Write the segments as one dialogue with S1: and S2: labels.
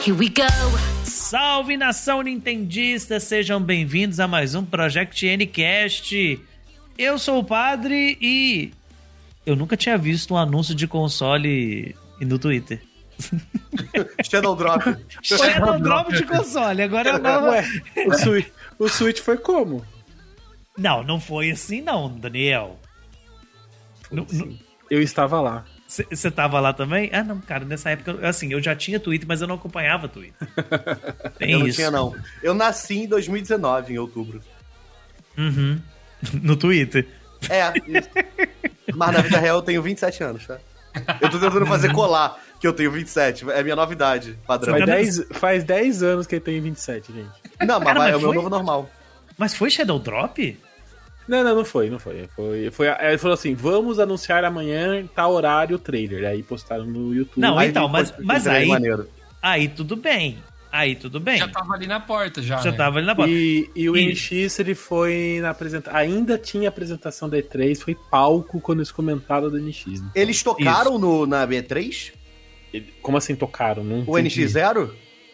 S1: Here we go!
S2: Salve, nação nintendista! Sejam bem-vindos a mais um Project Ncast. Eu sou o Padre e eu nunca tinha visto um anúncio de console no Twitter.
S3: Shadow Drop.
S2: Shadow Drop de console, agora é a nova...
S4: Ué, o Switch foi como?
S2: Não foi assim não, Daniel.
S4: Eu estava lá.
S2: Você tava lá também? Ah, não, cara, nessa época, assim, eu já tinha Twitter, mas eu não acompanhava Twitter. Tem
S3: eu não
S2: isso.
S3: tinha, não. Eu nasci em 2019, em outubro.
S2: Uhum. No Twitter.
S3: É, isso. Mas na vida real eu tenho 27 anos, tá? Eu tô tentando fazer colar que eu tenho 27. É a minha novidade, padrão.
S4: Faz 10 anos que ele tem 27, gente.
S3: Não, mas,
S2: Cara,
S3: é o meu
S2: foi?
S3: novo normal.
S2: Mas foi Shadow Drop?
S4: Não foi. Ele falou assim, vamos anunciar amanhã em tal horário o trailer. Aí postaram no YouTube.
S2: Não,
S3: Aí
S2: então, mas aí...
S3: maneiro.
S2: Aí tudo bem.
S5: Já tava ali na porta, já.
S2: Já
S5: né?
S2: tava ali na porta.
S4: E o NX, ele foi na apresentação. Ainda tinha apresentação da E3, foi palco quando eles comentaram do NX. Né?
S3: Eles tocaram na B3?
S4: Como assim tocaram? Não
S3: O NX0?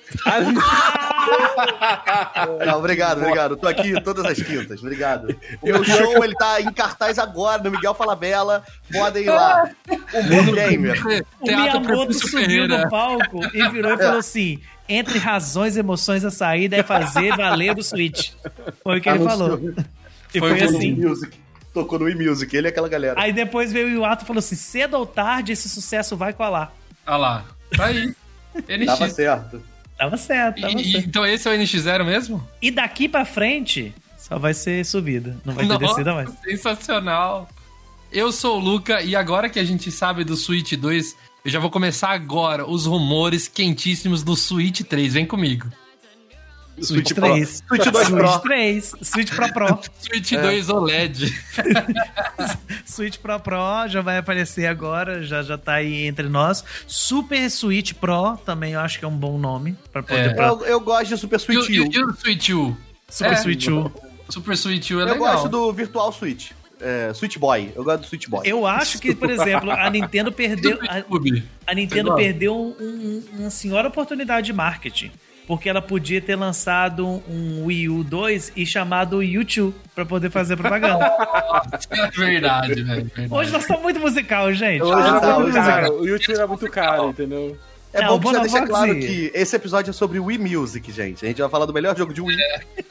S3: Não, obrigado. Tô aqui todas as quintas, obrigado. O meu show, ele tá em cartaz agora, no Miguel Falabella. Podem ir lá. O Mundo Gamer.
S2: O Miyamoto subiu no palco e virou e falou assim: entre razões e emoções, a saída é fazer valer o Switch. Foi o que ele falou. E foi assim.
S3: Tocou no eMusic, ele e aquela galera.
S2: Aí depois veio o Iwata e falou assim: cedo ou tarde esse sucesso vai colar.
S5: Olha lá, tá aí. NX.
S3: Tava certo.
S2: Tava certo.
S5: Então esse é o NX0 mesmo?
S2: E daqui pra frente, só vai ser subida. Não vai ter descida mais.
S5: Sensacional. Eu sou o Luca e agora que a gente sabe do Switch 2, eu já vou começar agora os rumores quentíssimos do Switch 3. Vem comigo.
S2: Switch 3.
S3: Switch 2 Pro.
S2: Switch 3. Switch Pro.
S5: Switch 2 OLED.
S2: Switch Pro já vai aparecer agora, já tá aí entre nós. Super Switch Pro também eu acho que é um bom nome pra poder...
S3: Eu gosto de Super Switch U.
S5: E o Switch U?
S2: Super Switch U.
S5: Super Switch U é
S3: Eu
S5: legal.
S3: gosto do Virtual Switch. Switch Boy. Eu gosto do Switch Boy.
S2: Eu acho que, por exemplo, a Nintendo perdeu... A Nintendo perdeu uma senhora oportunidade de marketing. Porque ela podia ter lançado um Wii U 2 e chamado Wii U 2 pra poder fazer propaganda.
S5: É verdade, velho.
S2: Hoje nós estamos muito musical, gente.
S4: O YouTube era muito caro, entendeu?
S3: É bom que já deixar claro que esse episódio é sobre Wii Music, gente. A gente vai falar do melhor jogo de Wii.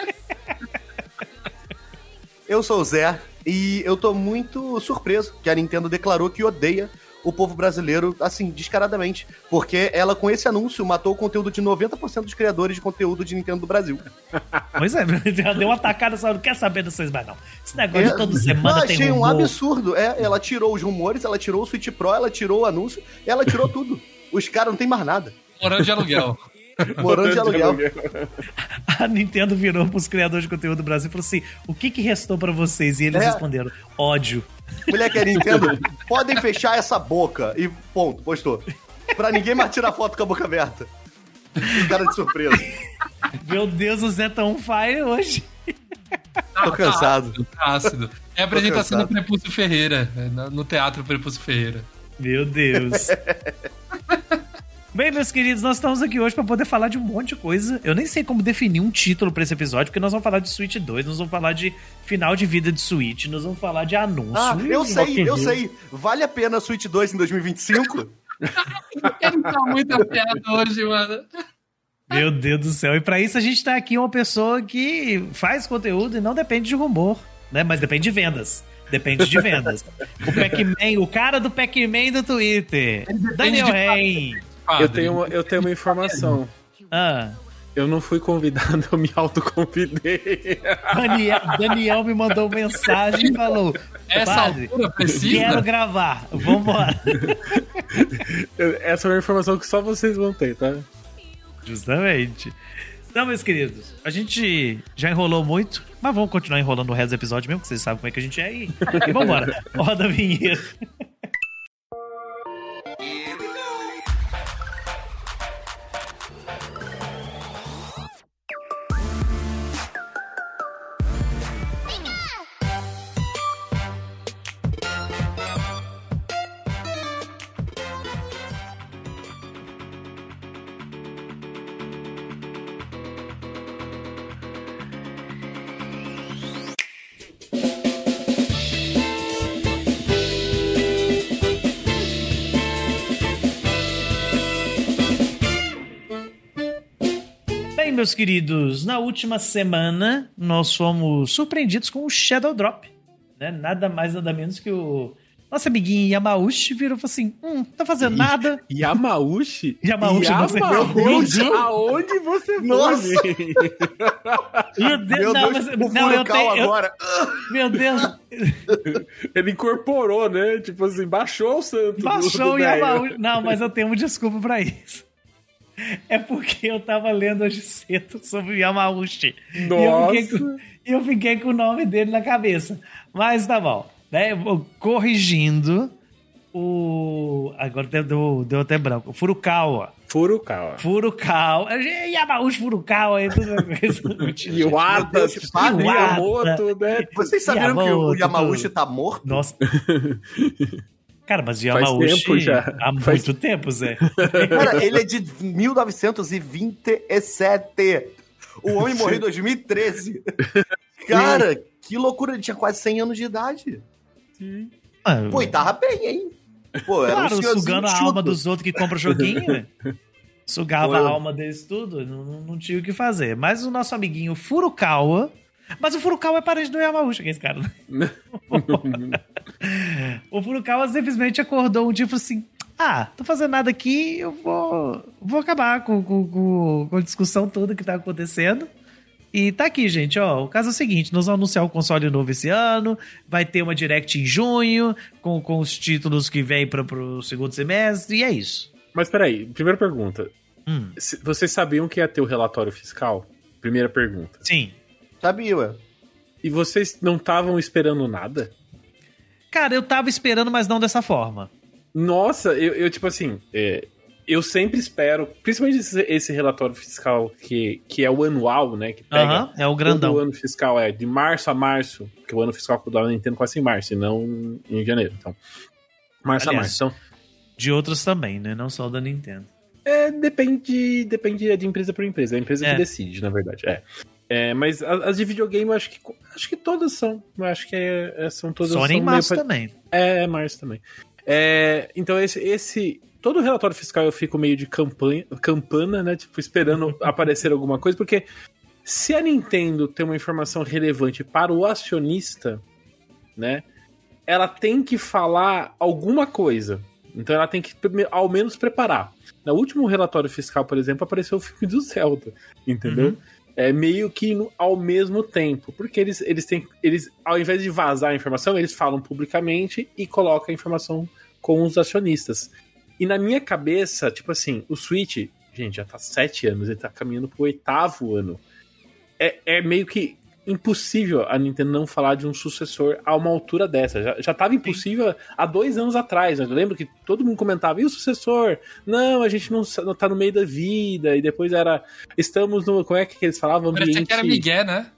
S3: Eu sou o Zé e eu tô muito surpreso que a Nintendo declarou que odeia o povo brasileiro, assim, descaradamente. Porque ela, com esse anúncio, matou o conteúdo de 90% dos criadores de conteúdo de Nintendo do Brasil.
S2: Pois é, já deu uma tacada, só não quer saber dessas mais não. Esse negócio de toda semana tem
S3: achei
S2: rumor.
S3: um absurdo. Ela tirou os rumores, ela tirou o Switch Pro, ela tirou o anúncio, ela tirou tudo. Os caras não tem mais nada.
S5: Morando de aluguel.
S3: Morando de aluguel.
S2: A Nintendo virou pros criadores de conteúdo do Brasil e falou assim: o que restou pra vocês? E eles responderam: ódio.
S3: Moleque, a Nintendo, podem fechar essa boca. E ponto, postou. Pra ninguém mais tirar foto com a boca aberta. Os caras de surpresa.
S2: Meu Deus, o Zé tá on fire hoje.
S3: Tô cansado.
S5: Ácido. É a apresentação do Prepúcio Ferreira, no Teatro Prepúcio Ferreira.
S2: Meu Deus. Bem, meus queridos, nós estamos aqui hoje pra poder falar de um monte de coisa. Eu nem sei como definir um título pra esse episódio, porque nós vamos falar de Switch 2, nós vamos falar de final de vida de Switch, nós vamos falar de anúncio.
S3: Eu sei. Vale a pena a Switch 2 em 2025?
S5: Ele tá muito afiado hoje, mano.
S2: Meu Deus do céu. E pra isso a gente tá aqui uma pessoa que faz conteúdo e não depende de rumor, né? Mas depende de vendas. Depende de vendas. O Pac-Man, o cara do Pac-Man do Twitter. Daniel Rey.
S4: Eu tenho uma informação. Eu não fui convidado, eu me autoconvidei.
S2: Daniel me mandou mensagem e falou:
S5: essa altura precisa?
S2: Quero gravar, vambora.
S4: Essa é uma informação que só vocês vão ter, tá?
S2: Justamente. Então, meus queridos, a gente já enrolou muito, mas vamos continuar enrolando o resto do episódio mesmo, que vocês sabem como é que a gente é. E vambora. Roda a vinheta. meus queridos, na última semana nós fomos surpreendidos com o Shadow Drop, né? Nada mais, nada menos que o nosso amiguinho Yamauchi virou e falou assim, tá fazendo nada.
S4: Yamauchi?
S2: Yamauchi, não sei.
S4: Aonde você foi?
S3: Nossa!
S2: Meu Deus, não, mas... Não, eu tenho...
S3: agora.
S2: Meu Deus.
S4: Ele incorporou, né? Tipo assim, baixou o santo.
S2: Baixou o Yamauchi. Não, mas eu tenho uma desculpa pra isso. É porque eu tava lendo hoje cedo sobre o Yamauchi.
S4: Nossa!
S2: E eu fiquei com o nome dele na cabeça. Mas tá bom. Né? Corrigindo o... Agora deu até branco. Furukawa. Yamauchi Furukawa.
S4: E o Ata, Miyamoto, né?
S3: Vocês sabiam que o Yamauchi tá morto?
S2: Nossa. Cara, mas o Yamauchi há muito tempo, Zé.
S3: Cara, ele é de 1927. O homem morreu em 2013. Cara, que loucura. Ele tinha quase 100 anos de idade.
S4: Sim.
S3: Pô, e tava bem, hein? Pô, era
S2: claro, sugando a alma dos outros que compram joguinho, né? Sugava a alma deles tudo, não tinha o que fazer. Mas o nosso amiguinho Furukawa... Mas o Furukawa é parente do Yamauchi, que é esse cara. O Furukawa simplesmente acordou um tipo assim... tô fazendo nada aqui, eu vou acabar com a discussão toda que tá acontecendo. E tá aqui, gente, ó, o caso é o seguinte, nós vamos anunciar o console novo esse ano, vai ter uma Direct em junho, com os títulos que vêm pro segundo semestre, e é isso.
S4: Mas peraí, primeira pergunta. Vocês sabiam que ia ter o relatório fiscal? Primeira pergunta.
S2: Sim.
S3: Sabia, ué.
S4: E vocês não estavam esperando nada?
S2: Cara, eu tava esperando, mas não dessa forma.
S4: Nossa, eu tipo assim... Eu sempre espero, principalmente esse relatório fiscal que é o anual, né? Que pega
S2: é o grandão.
S4: O ano fiscal de março a março, porque o ano fiscal da Nintendo começa em março, e não em janeiro. Então, março a março. Então,
S2: de outros também, né? Não só da Nintendo.
S4: Depende de empresa por empresa. É a empresa que decide, na verdade. Mas as de videogame, eu acho que todas são. Eu acho que são todas.
S2: Sony em março também.
S4: Março também. Então, todo o relatório fiscal eu fico meio de campana, né? Tipo, esperando aparecer alguma coisa, porque se a Nintendo tem uma informação relevante para o acionista, né? Ela tem que falar alguma coisa. Então ela tem que, ao menos, preparar. No último relatório fiscal, por exemplo, apareceu o filme do Zelda, entendeu? Meio que ao mesmo tempo. Porque eles, ao invés de vazar a informação, eles falam publicamente e colocam a informação com os acionistas. E na minha cabeça, tipo assim, o Switch, gente, já tá 7 anos, ele tá caminhando pro 8º ano. É meio que impossível a Nintendo não falar de um sucessor a uma altura dessa. Já tava impossível há 2 anos atrás. Eu lembro que todo mundo comentava, e o sucessor? Não, a gente não tá no meio da vida. E depois estamos no... Como é que eles falavam?
S5: Parecia que era Miguel, né?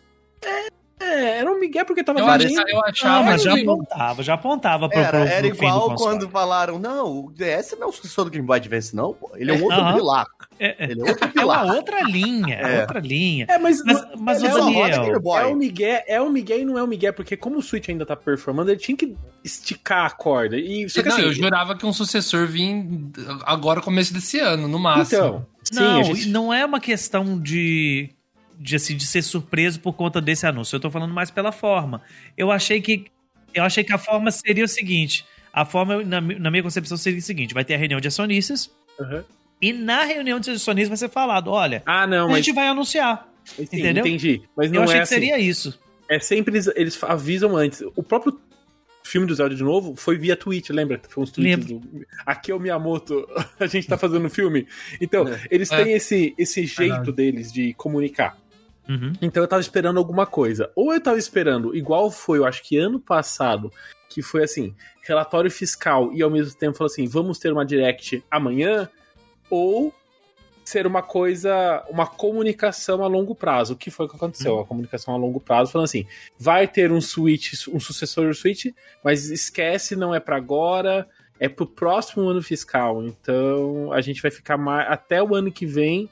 S4: Era um Miguel porque tava
S5: eu achava
S2: mas já apontava pro
S3: era
S2: fim
S3: igual
S2: do
S3: quando falaram, não, o DS não é o sucessor do Game Boy Advance, não, pô. Ele é um outro pilar. Ele é outro pilar.
S2: É uma outra linha, outra linha.
S4: Mas
S2: o Daniel...
S4: É o Miguel e não é o Miguel, porque como o Switch ainda tá performando, ele tinha que esticar a corda. Só que,
S5: eu jurava que um sucessor vinha agora, começo desse ano, no máximo.
S2: Então, não é uma questão de ser surpreso por conta desse anúncio. Eu tô falando mais pela forma. Eu achei que a forma seria o seguinte. A forma, na minha concepção, seria o seguinte. Vai ter a reunião de acionistas. E na reunião de acionistas vai ser falado, olha, a gente vai anunciar.
S4: Sim,
S2: entendeu?
S4: Entendi. Mas não
S2: eu achei que seria isso.
S4: É sempre eles avisam antes. O próprio filme do Zelda de novo foi via tweet, lembra? Foi uns tweets do... Aqui é o Miyamoto, a gente tá fazendo um filme. Então, eles têm esse jeito deles de comunicar. Então eu tava esperando alguma coisa. Ou eu tava esperando, igual foi, eu acho que ano passado, que foi assim, relatório fiscal e ao mesmo tempo falou assim, vamos ter uma Direct amanhã, ou ser uma coisa, uma comunicação a longo prazo. O que foi que aconteceu? A comunicação a longo prazo falando assim, vai ter um Switch, um sucessor do Switch, mas esquece, não é pra agora, é pro próximo ano fiscal. Então a gente vai ficar mais até o ano que vem.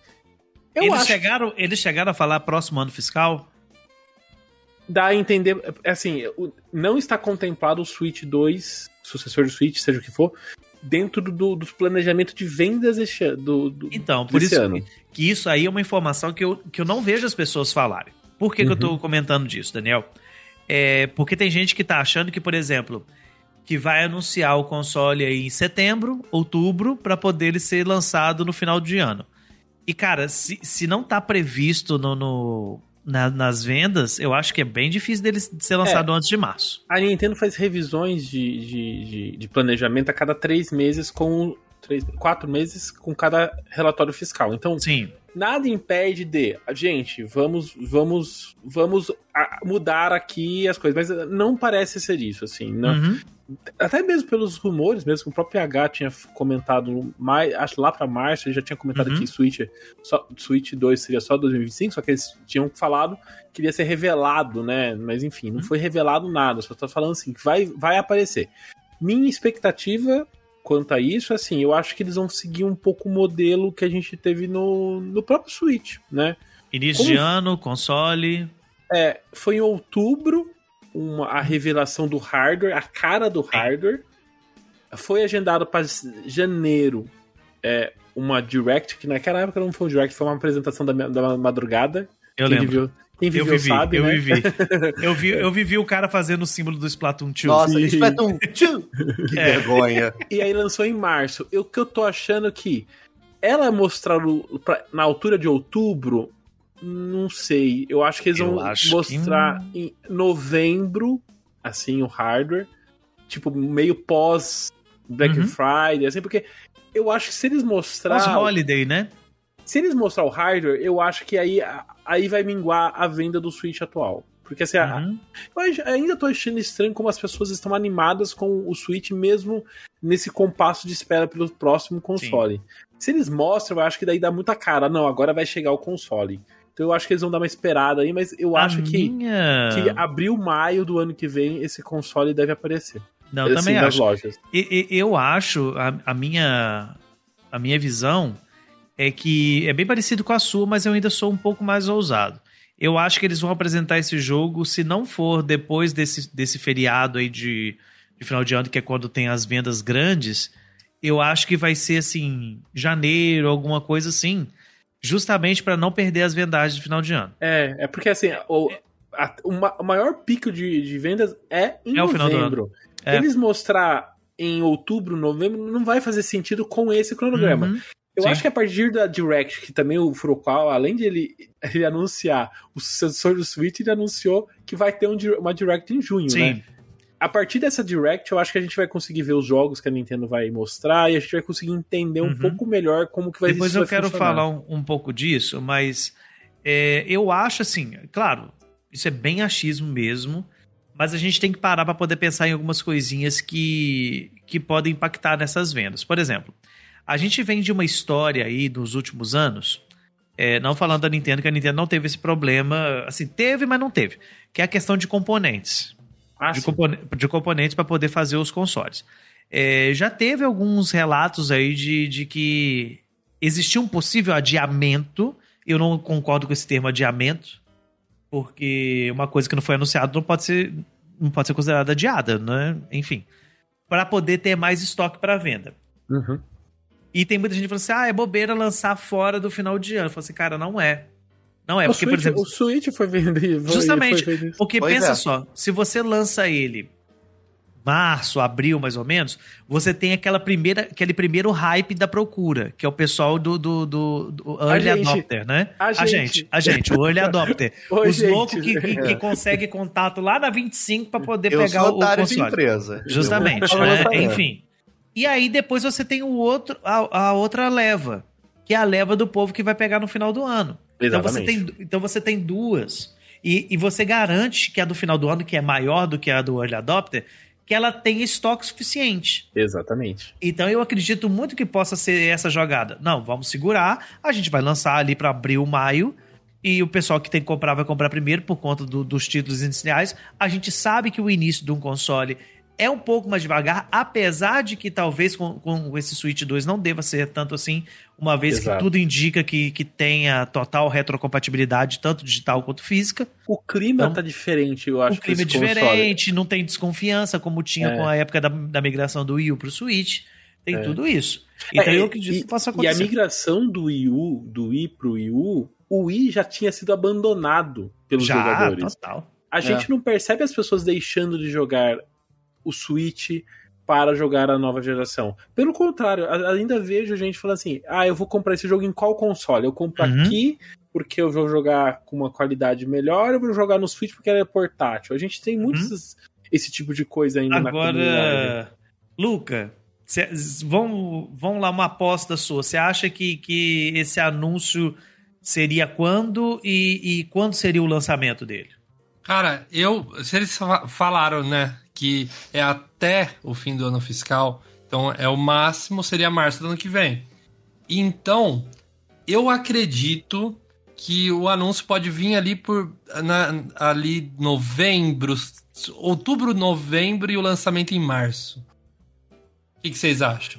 S2: Eles chegaram a falar próximo ano fiscal?
S4: Dá a entender, assim, não está contemplado o Switch 2, sucessor do Switch, seja o que for, dentro dos planejamentos de vendas
S2: Então, por isso que isso aí é uma informação que eu não vejo as pessoas falarem. Por que eu tô comentando disso, Daniel? Porque tem gente que tá achando que, por exemplo, que vai anunciar o console aí em setembro, outubro, para poder ele ser lançado no final de ano. E, cara, se não tá previsto nas vendas, eu acho que é bem difícil dele ser lançado antes de março.
S4: A Nintendo faz revisões de planejamento a cada 3 meses 4 meses com cada relatório fiscal. Então,
S2: sim,
S4: nada impede gente, vamos mudar aqui as coisas, mas não parece ser isso, assim, não. Até mesmo pelos rumores, mesmo que o próprio PH tinha comentado, acho lá pra março, ele já tinha comentado que Switch 2 seria só 2025, só que eles tinham falado que iria ser revelado, né? Mas enfim, não foi revelado nada, só tô falando assim, que vai aparecer. Minha expectativa quanto a isso, assim, eu acho que eles vão seguir um pouco o modelo que a gente teve no próprio Switch, né?
S2: Início de ano, console.
S4: Foi em outubro a revelação do hardware, a cara do hardware. Foi agendado para janeiro uma Direct, que naquela época não foi um Direct, foi uma apresentação da madrugada.
S2: Eu lembro.
S4: Quem viveu sabe, né?
S2: Eu vivi o cara fazendo o símbolo do Splatoon 2.
S3: Nossa, Splatoon 2! Que vergonha.
S4: E aí lançou em março. O que eu tô achando que ela mostrar na altura de outubro, não sei. Eu acho que eles vão mostrar em novembro, assim, o hardware. Tipo, meio pós Black Friday, assim, porque eu acho que se eles mostrar...
S2: Pós-holiday, né?
S4: Se eles mostrar o hardware, eu acho que aí vai minguar a venda do Switch atual. Porque assim, eu ainda tô achando estranho como as pessoas estão animadas com o Switch, mesmo nesse compasso de espera pelo próximo console. Sim. Se eles mostram, eu acho que daí dá muita cara. Não, agora vai chegar o console. Então eu acho que eles vão dar uma esperada aí, mas eu acho que abril, maio do ano que vem, esse console deve aparecer.
S2: Não, assim, também acho. Lojas. Eu acho, a minha visão é que é bem parecido com a sua, mas eu ainda sou um pouco mais ousado. Eu acho que eles vão apresentar esse jogo, se não for depois desse feriado aí de final de ano, que é quando tem as vendas grandes, eu acho que vai ser assim, janeiro, alguma coisa assim, justamente para não perder as vendagens de final de ano.
S4: É porque assim, o maior pico de vendas é em novembro. O final do ano. Eles mostrar em outubro, novembro, não vai fazer sentido com esse cronograma. Eu acho que a partir da Direct, que também o Furukawa, além de ele anunciar o sucessor do Switch, ele anunciou que vai ter uma Direct em junho, né? A partir dessa Direct, eu acho que a gente vai conseguir ver os jogos que a Nintendo vai mostrar e a gente vai conseguir entender um pouco melhor como que vai funcionar.
S2: Depois eu quero falar um pouco disso, mas eu acho assim, claro, isso é bem achismo mesmo, mas a gente tem que parar para poder pensar em algumas coisinhas que podem impactar nessas vendas. Por exemplo, a gente vem de uma história aí dos últimos anos, não falando da Nintendo, que a Nintendo não teve esse problema, assim, teve, mas não teve, que é a questão de componentes. De componentes para poder fazer os consoles. Já teve alguns relatos aí de que existia um possível adiamento. Eu não concordo com esse termo adiamento, porque uma coisa que não foi anunciada não pode ser considerada adiada, né? Enfim, para poder ter mais estoque para venda. E tem muita gente que fala assim, é bobeira lançar fora do final de ano. Eu falo assim, cara, não é. Não é, porque, por exemplo...
S4: O Switch foi vendido.
S2: Justamente, porque pensa só, se você lança ele março, abril, mais ou menos, você tem aquele primeiro hype da procura, que é o pessoal do Early Adopter, né? A gente, o Early Adopter. Os loucos que conseguem contato lá na 25 para poder pegar o console. De empresa. Justamente, né? Enfim. E aí depois você tem a outra leva, que é a leva do povo que vai pegar no final do ano. Então você tem duas. E você garante que a do final do ano, que é maior do que a do Early Adopter, que ela tem estoque suficiente.
S4: Exatamente.
S2: Então eu acredito muito que possa ser essa jogada. Não, vamos segurar, a gente vai lançar ali para abril, maio, e o pessoal que tem que comprar vai comprar primeiro por conta dos títulos iniciais. A gente sabe que o início de um console é um pouco mais devagar, apesar de que talvez com esse Switch 2 não deva ser tanto assim, uma vez que tudo indica que tenha total retrocompatibilidade, tanto digital quanto física.
S4: O clima tá diferente, eu acho.
S2: O clima é diferente, não tem desconfiança, como tinha com a época da migração do Wii U pro Switch. Tem tudo isso. Então eu acredito que possa acontecer.
S4: E a migração do Wii pro Wii U, o Wii já tinha sido abandonado pelos jogadores.
S2: Total.
S4: A gente não percebe as pessoas deixando de jogar o Switch para jogar a nova geração. Pelo contrário, ainda vejo gente falando assim, eu vou comprar esse jogo em qual console? Eu compro aqui porque eu vou jogar com uma qualidade melhor, eu vou jogar no Switch porque ele é portátil. A gente tem muitos esse tipo de coisa ainda na comunidade.
S2: Agora, Luca, vamos lá, uma aposta sua. Você acha que esse anúncio seria quando e quando seria o lançamento dele?
S5: Cara, se eles falaram, né, que é até o fim do ano fiscal, então é o máximo, seria março do ano que vem. Então, eu acredito que o anúncio pode vir ali ali outubro, novembro e o lançamento em março. O que vocês acham?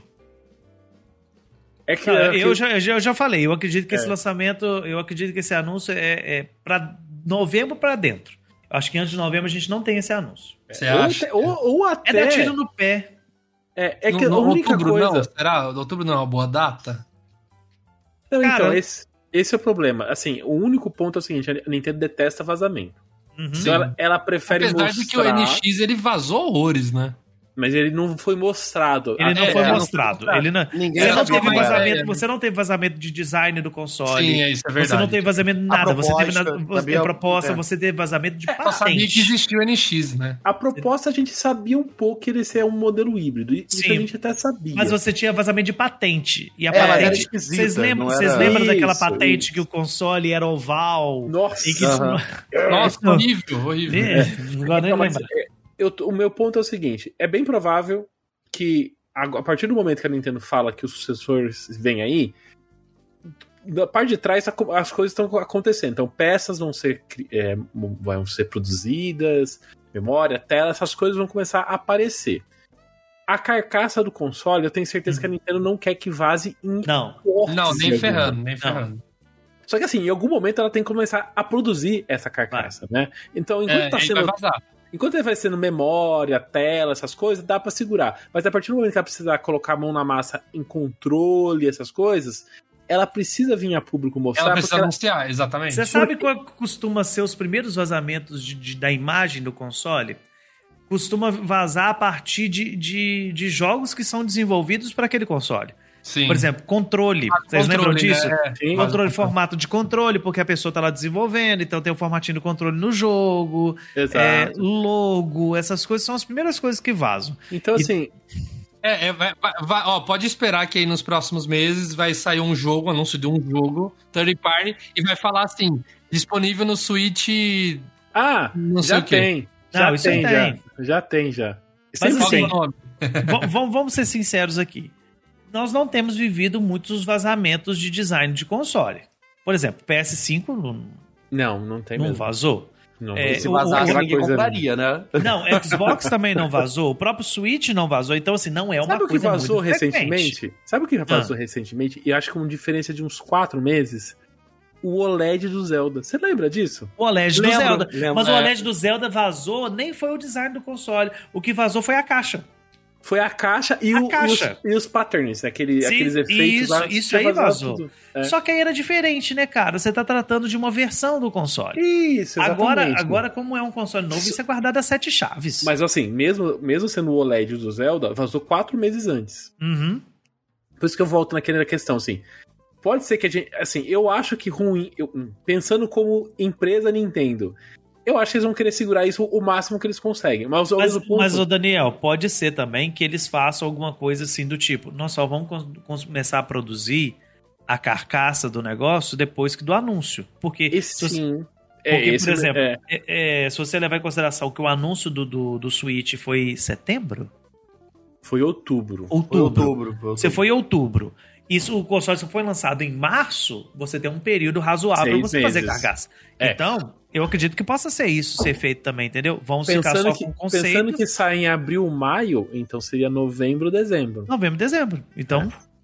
S2: Eu já falei, eu acredito que esse lançamento, eu acredito que esse anúncio é para novembro para dentro. Acho que antes de novembro a gente não tem esse anúncio.
S5: Você acha?
S4: Ou até...
S2: É dar tiro no pé.
S4: Que a única
S5: outubro
S4: coisa...
S5: não? Será? Outubro não é uma boa data?
S4: Não, então, esse é o problema. Assim, o único ponto é o seguinte, a Nintendo detesta vazamento. Então ela prefere
S5: Apesar
S4: mostrar...
S5: de que o NX, ele vazou horrores, né?
S4: Mas ele não foi mostrado.
S2: Ele não foi mostrado. Você não teve vazamento de design do console.
S5: Sim, isso é verdade.
S2: Você não teve vazamento de nada. Você teve vazamento de patente.
S5: Só sabia que existia o NX, né?
S4: A proposta a gente sabia um pouco que ele é um modelo híbrido. Isso a gente até sabia.
S2: Mas você tinha vazamento de patente. E a patente... Vocês lembram daquela patente que o console era oval?
S4: Nossa!
S5: Nossa, horrível.
S2: Agora nem lembro.
S4: O meu ponto é o seguinte, é bem provável que a partir do momento que a Nintendo fala que os sucessores vêm aí, da parte de trás as coisas estão acontecendo. Então peças vão ser produzidas, memória, tela, essas coisas vão começar a aparecer. A carcaça do console, eu tenho certeza que a Nintendo não quer que vaze em
S5: Não, nem ferrando.
S4: Só que assim, em algum momento ela tem que começar a produzir essa carcaça, né? Então, enquanto tá sendo...
S5: vai vazar.
S4: Enquanto ele vai sendo memória, tela, essas coisas, dá pra segurar. Mas a partir do momento que ela precisar colocar a mão na massa em controle, essas coisas, ela precisa vir a público mostrar.
S5: Ela precisa anunciar, exatamente.
S2: Você sabe qual costuma ser os primeiros vazamentos da imagem do console? Costuma vazar a partir de jogos que são desenvolvidos para aquele console.
S5: Sim.
S2: Por exemplo, controle. Vocês lembram disso?
S4: Né?
S2: Controle, formato de controle, porque a pessoa tá lá desenvolvendo, então tem o formatinho do controle no jogo.
S4: Exato.
S2: Logo, essas coisas são as primeiras coisas que vazam.
S4: Então, assim...
S5: pode esperar que aí nos próximos meses vai sair um anúncio de um jogo, third party, e vai falar assim, disponível no Switch...
S4: não sei o quê. Já tem.
S2: Mas assim, vamos ser sinceros aqui. Nós não temos vivido muitos vazamentos de design de console. Por exemplo, PS5
S4: não tem
S2: não
S4: mesmo.
S2: Vazou.
S3: Não, se vazasse, ninguém compraria, né?
S2: Não, Xbox também não vazou. O próprio Switch não vazou. Então, assim, não é uma coisa muito
S4: Sabe o que vazou recentemente? E acho que com diferença de uns 4 meses... O OLED do Zelda. Você lembra disso?
S2: O OLED do Zelda. Mas o OLED do Zelda vazou, nem foi o design do console. O que vazou foi a caixa.
S4: Foi a caixa e os patterns, né? Aqueles efeitos lá.
S2: Isso aí vazou. Só que aí era diferente, né, cara? Você tá tratando de uma versão do console.
S4: Isso, exatamente.
S2: Agora como é um console novo, isso é guardado a 7 chaves.
S4: Mas assim, mesmo sendo o OLED do Zelda, vazou 4 meses antes. Por isso que eu volto naquela questão, assim. Pode ser que a gente... Assim, eu acho que ruim... pensando como empresa Nintendo... Eu acho que eles vão querer segurar isso o máximo que eles conseguem. Mas
S2: o Daniel, pode ser também que eles façam alguma coisa assim do tipo, nós só vamos começar a produzir a carcaça do negócio depois do anúncio. Porque, por exemplo, se você levar em consideração que o anúncio do Switch foi setembro?
S4: Foi outubro.
S2: Você foi em outubro. O console foi lançado em março, você tem um período razoável para você fazer carcaça. Então, eu acredito que possa ser feito também, entendeu? Vamos ficar só com conceitos.
S4: Pensando que sai em abril, maio, então seria novembro, dezembro.
S2: Novembro, dezembro. Então,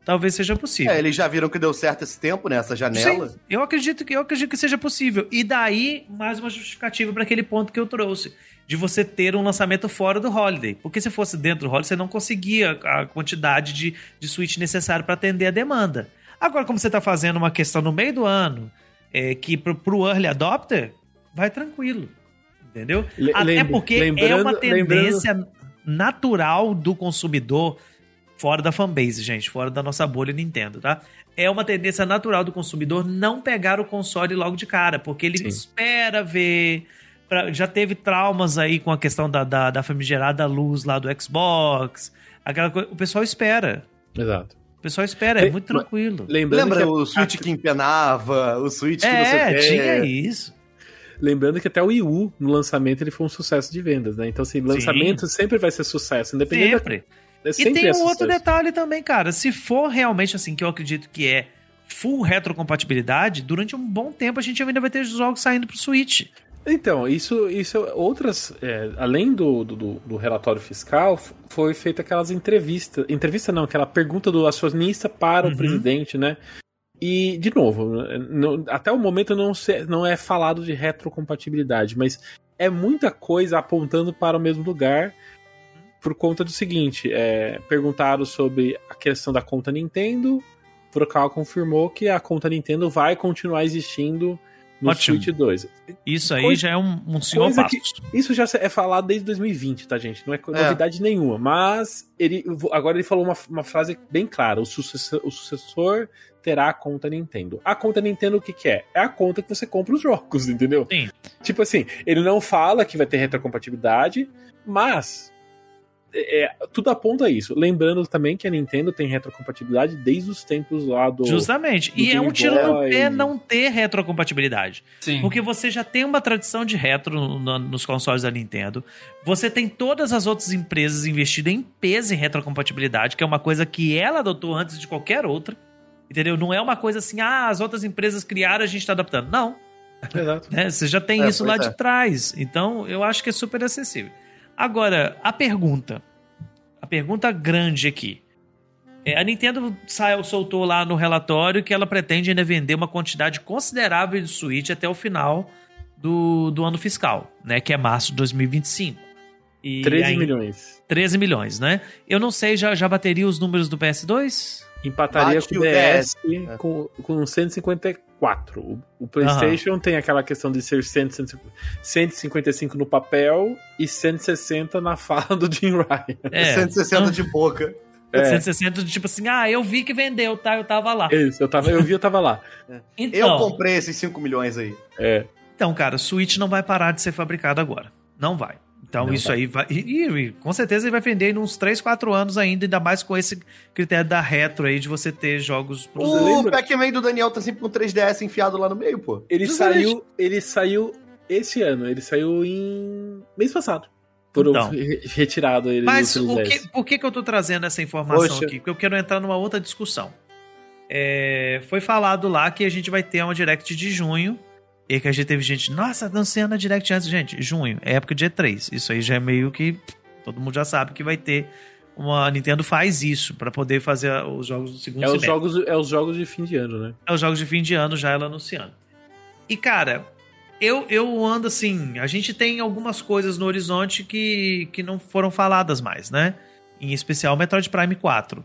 S2: talvez seja possível.
S3: Eles já viram que deu certo esse tempo, né? Essa janela.
S2: Sim, eu acredito que seja possível. E daí, mais uma justificativa para aquele ponto que eu trouxe, de você ter um lançamento fora do Holiday. Porque se fosse dentro do Holiday, você não conseguia a quantidade de Switch necessária para atender a demanda. Agora, como você está fazendo uma questão no meio do ano, que pro Early Adopter, vai tranquilo. Entendeu? Até porque é uma tendência natural do consumidor fora da fanbase, gente, fora da nossa bolha Nintendo, tá? É uma tendência natural do consumidor não pegar o console logo de cara, porque ele espera ver. Já teve traumas aí com a questão da famigerada luz lá do Xbox. Aquela coisa, o pessoal espera.
S4: Exato.
S2: O pessoal espera, é muito tranquilo.
S3: Lembra o Switch que empenava, o Switch que você
S2: tinha isso.
S4: Lembrando que até o Wii U, no lançamento, ele foi um sucesso de vendas, né? Então, assim, lançamento sempre vai ser sucesso, independente
S2: sempre. E tem um outro detalhe também, cara. Se for realmente assim, que eu acredito que é full retrocompatibilidade, durante um bom tempo a gente ainda vai ter jogos saindo pro Switch.
S4: Então, isso outras... além do relatório fiscal, foi feita aquelas entrevistas... Entrevista não, aquela pergunta do acionista para o presidente, né? E, de novo, até o momento não é falado de retrocompatibilidade, mas é muita coisa apontando para o mesmo lugar por conta do seguinte, perguntaram sobre a questão da conta Nintendo, Furukawa confirmou que a conta Nintendo vai continuar existindo no Switch 2.
S2: Isso aí já é um senhor passo.
S4: Isso já é falado desde 2020, tá, gente? Não é novidade nenhuma. Mas agora ele falou uma frase bem clara. O sucessor terá a conta Nintendo. A conta Nintendo o que é? É a conta que você compra os jogos, entendeu?
S2: Sim.
S4: Tipo assim, ele não fala que vai ter retrocompatibilidade, mas... tudo aponta a isso. Lembrando também que a Nintendo tem retrocompatibilidade desde os tempos lá do...
S2: Justamente.
S4: Do
S2: e
S4: Game
S2: é um tiro no
S4: Boy.
S2: pé não ter retrocompatibilidade.
S5: Sim.
S2: Porque você já tem uma tradição de retro nos consoles da Nintendo. Você tem todas as outras empresas investindo em peso em retrocompatibilidade, que é uma coisa que ela adotou antes de qualquer outra. Entendeu? Não é uma coisa assim, as outras empresas criaram, a gente tá adaptando. Não.
S4: Exato.
S2: Você já tem isso lá de trás. Então, eu acho que é super acessível. Agora, a pergunta grande aqui. A Nintendo soltou lá no relatório que ela pretende ainda vender uma quantidade considerável de Switch até o final do ano fiscal, né? Que é março de 2025. E
S4: 13 milhões.
S2: 13 milhões, né? Eu não sei, já bateria os números do PS2?
S4: Empataria com o DS com 154. O PlayStation tem aquela questão de ser 155 no papel e 160 na fala do Jim Ryan.
S3: 160 de boca.
S2: 160 de tipo assim, eu vi que vendeu, tá? Eu tava lá.
S4: Isso, eu tava lá.
S2: Então,
S3: eu comprei esses 5 milhões aí.
S2: Então, cara, o Switch não vai parar de ser fabricado agora. Não vai. Então isso aí vai... E com certeza ele vai vender em uns 3, 4 anos ainda mais com esse critério da retro aí de você ter jogos...
S3: O Pac-Man do Daniel tá sempre com 3DS enfiado lá no meio, pô.
S4: Ele saiu esse ano. Ele saiu em... mês passado. Retirado ele.
S2: Mas por que eu tô trazendo essa informação aqui? Porque eu quero entrar numa outra discussão. Foi falado lá que a gente vai ter uma Direct de junho. E que a gente teve gente, nossa, anunciando a Direct antes. Gente, junho, é época de E3. Isso aí já é meio que... Todo mundo já sabe que vai ter... A Nintendo faz isso pra poder fazer os jogos do segundo semestre.
S4: Os jogos de fim de ano, né?
S2: É os jogos de fim de ano já ela anunciando. E, cara, eu ando assim... A gente tem algumas coisas no horizonte que não foram faladas mais, né? Em especial o Metroid Prime 4.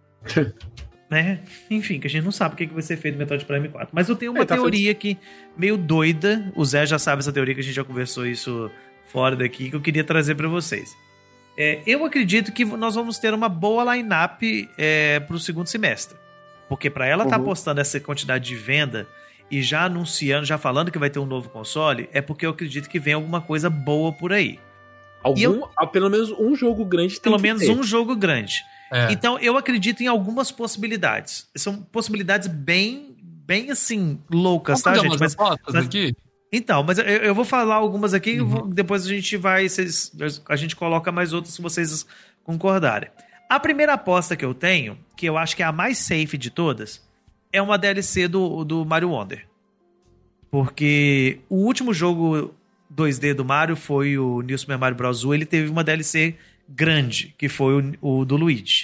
S2: Né? Enfim, que a gente não sabe o que vai ser feito no Metroid Prime 4. Mas eu tenho uma teoria aqui meio doida. O Zé já sabe essa teoria, que a gente já conversou isso fora daqui, que eu queria trazer pra vocês. Eu acredito que nós vamos ter uma boa line-up pro segundo semestre. Porque pra ela tá apostando essa quantidade de venda e já anunciando, já falando que vai ter um novo console, é porque eu acredito que vem alguma coisa boa por aí.
S4: Pelo menos um jogo grande tem.
S2: Pelo menos um jogo grande. Então, eu acredito em algumas possibilidades. São possibilidades bem assim, loucas, tá, gente? Mas
S5: aqui?
S2: Então, mas eu vou falar algumas aqui e depois a gente a gente coloca mais outras se vocês concordarem. A primeira aposta que eu tenho, que eu acho que é a mais safe de todas, é uma DLC do Mario Wonder. Porque o último jogo 2D do Mario foi o New Super Mario Bros. U. Ele teve uma DLC grande, que foi o do Luigi.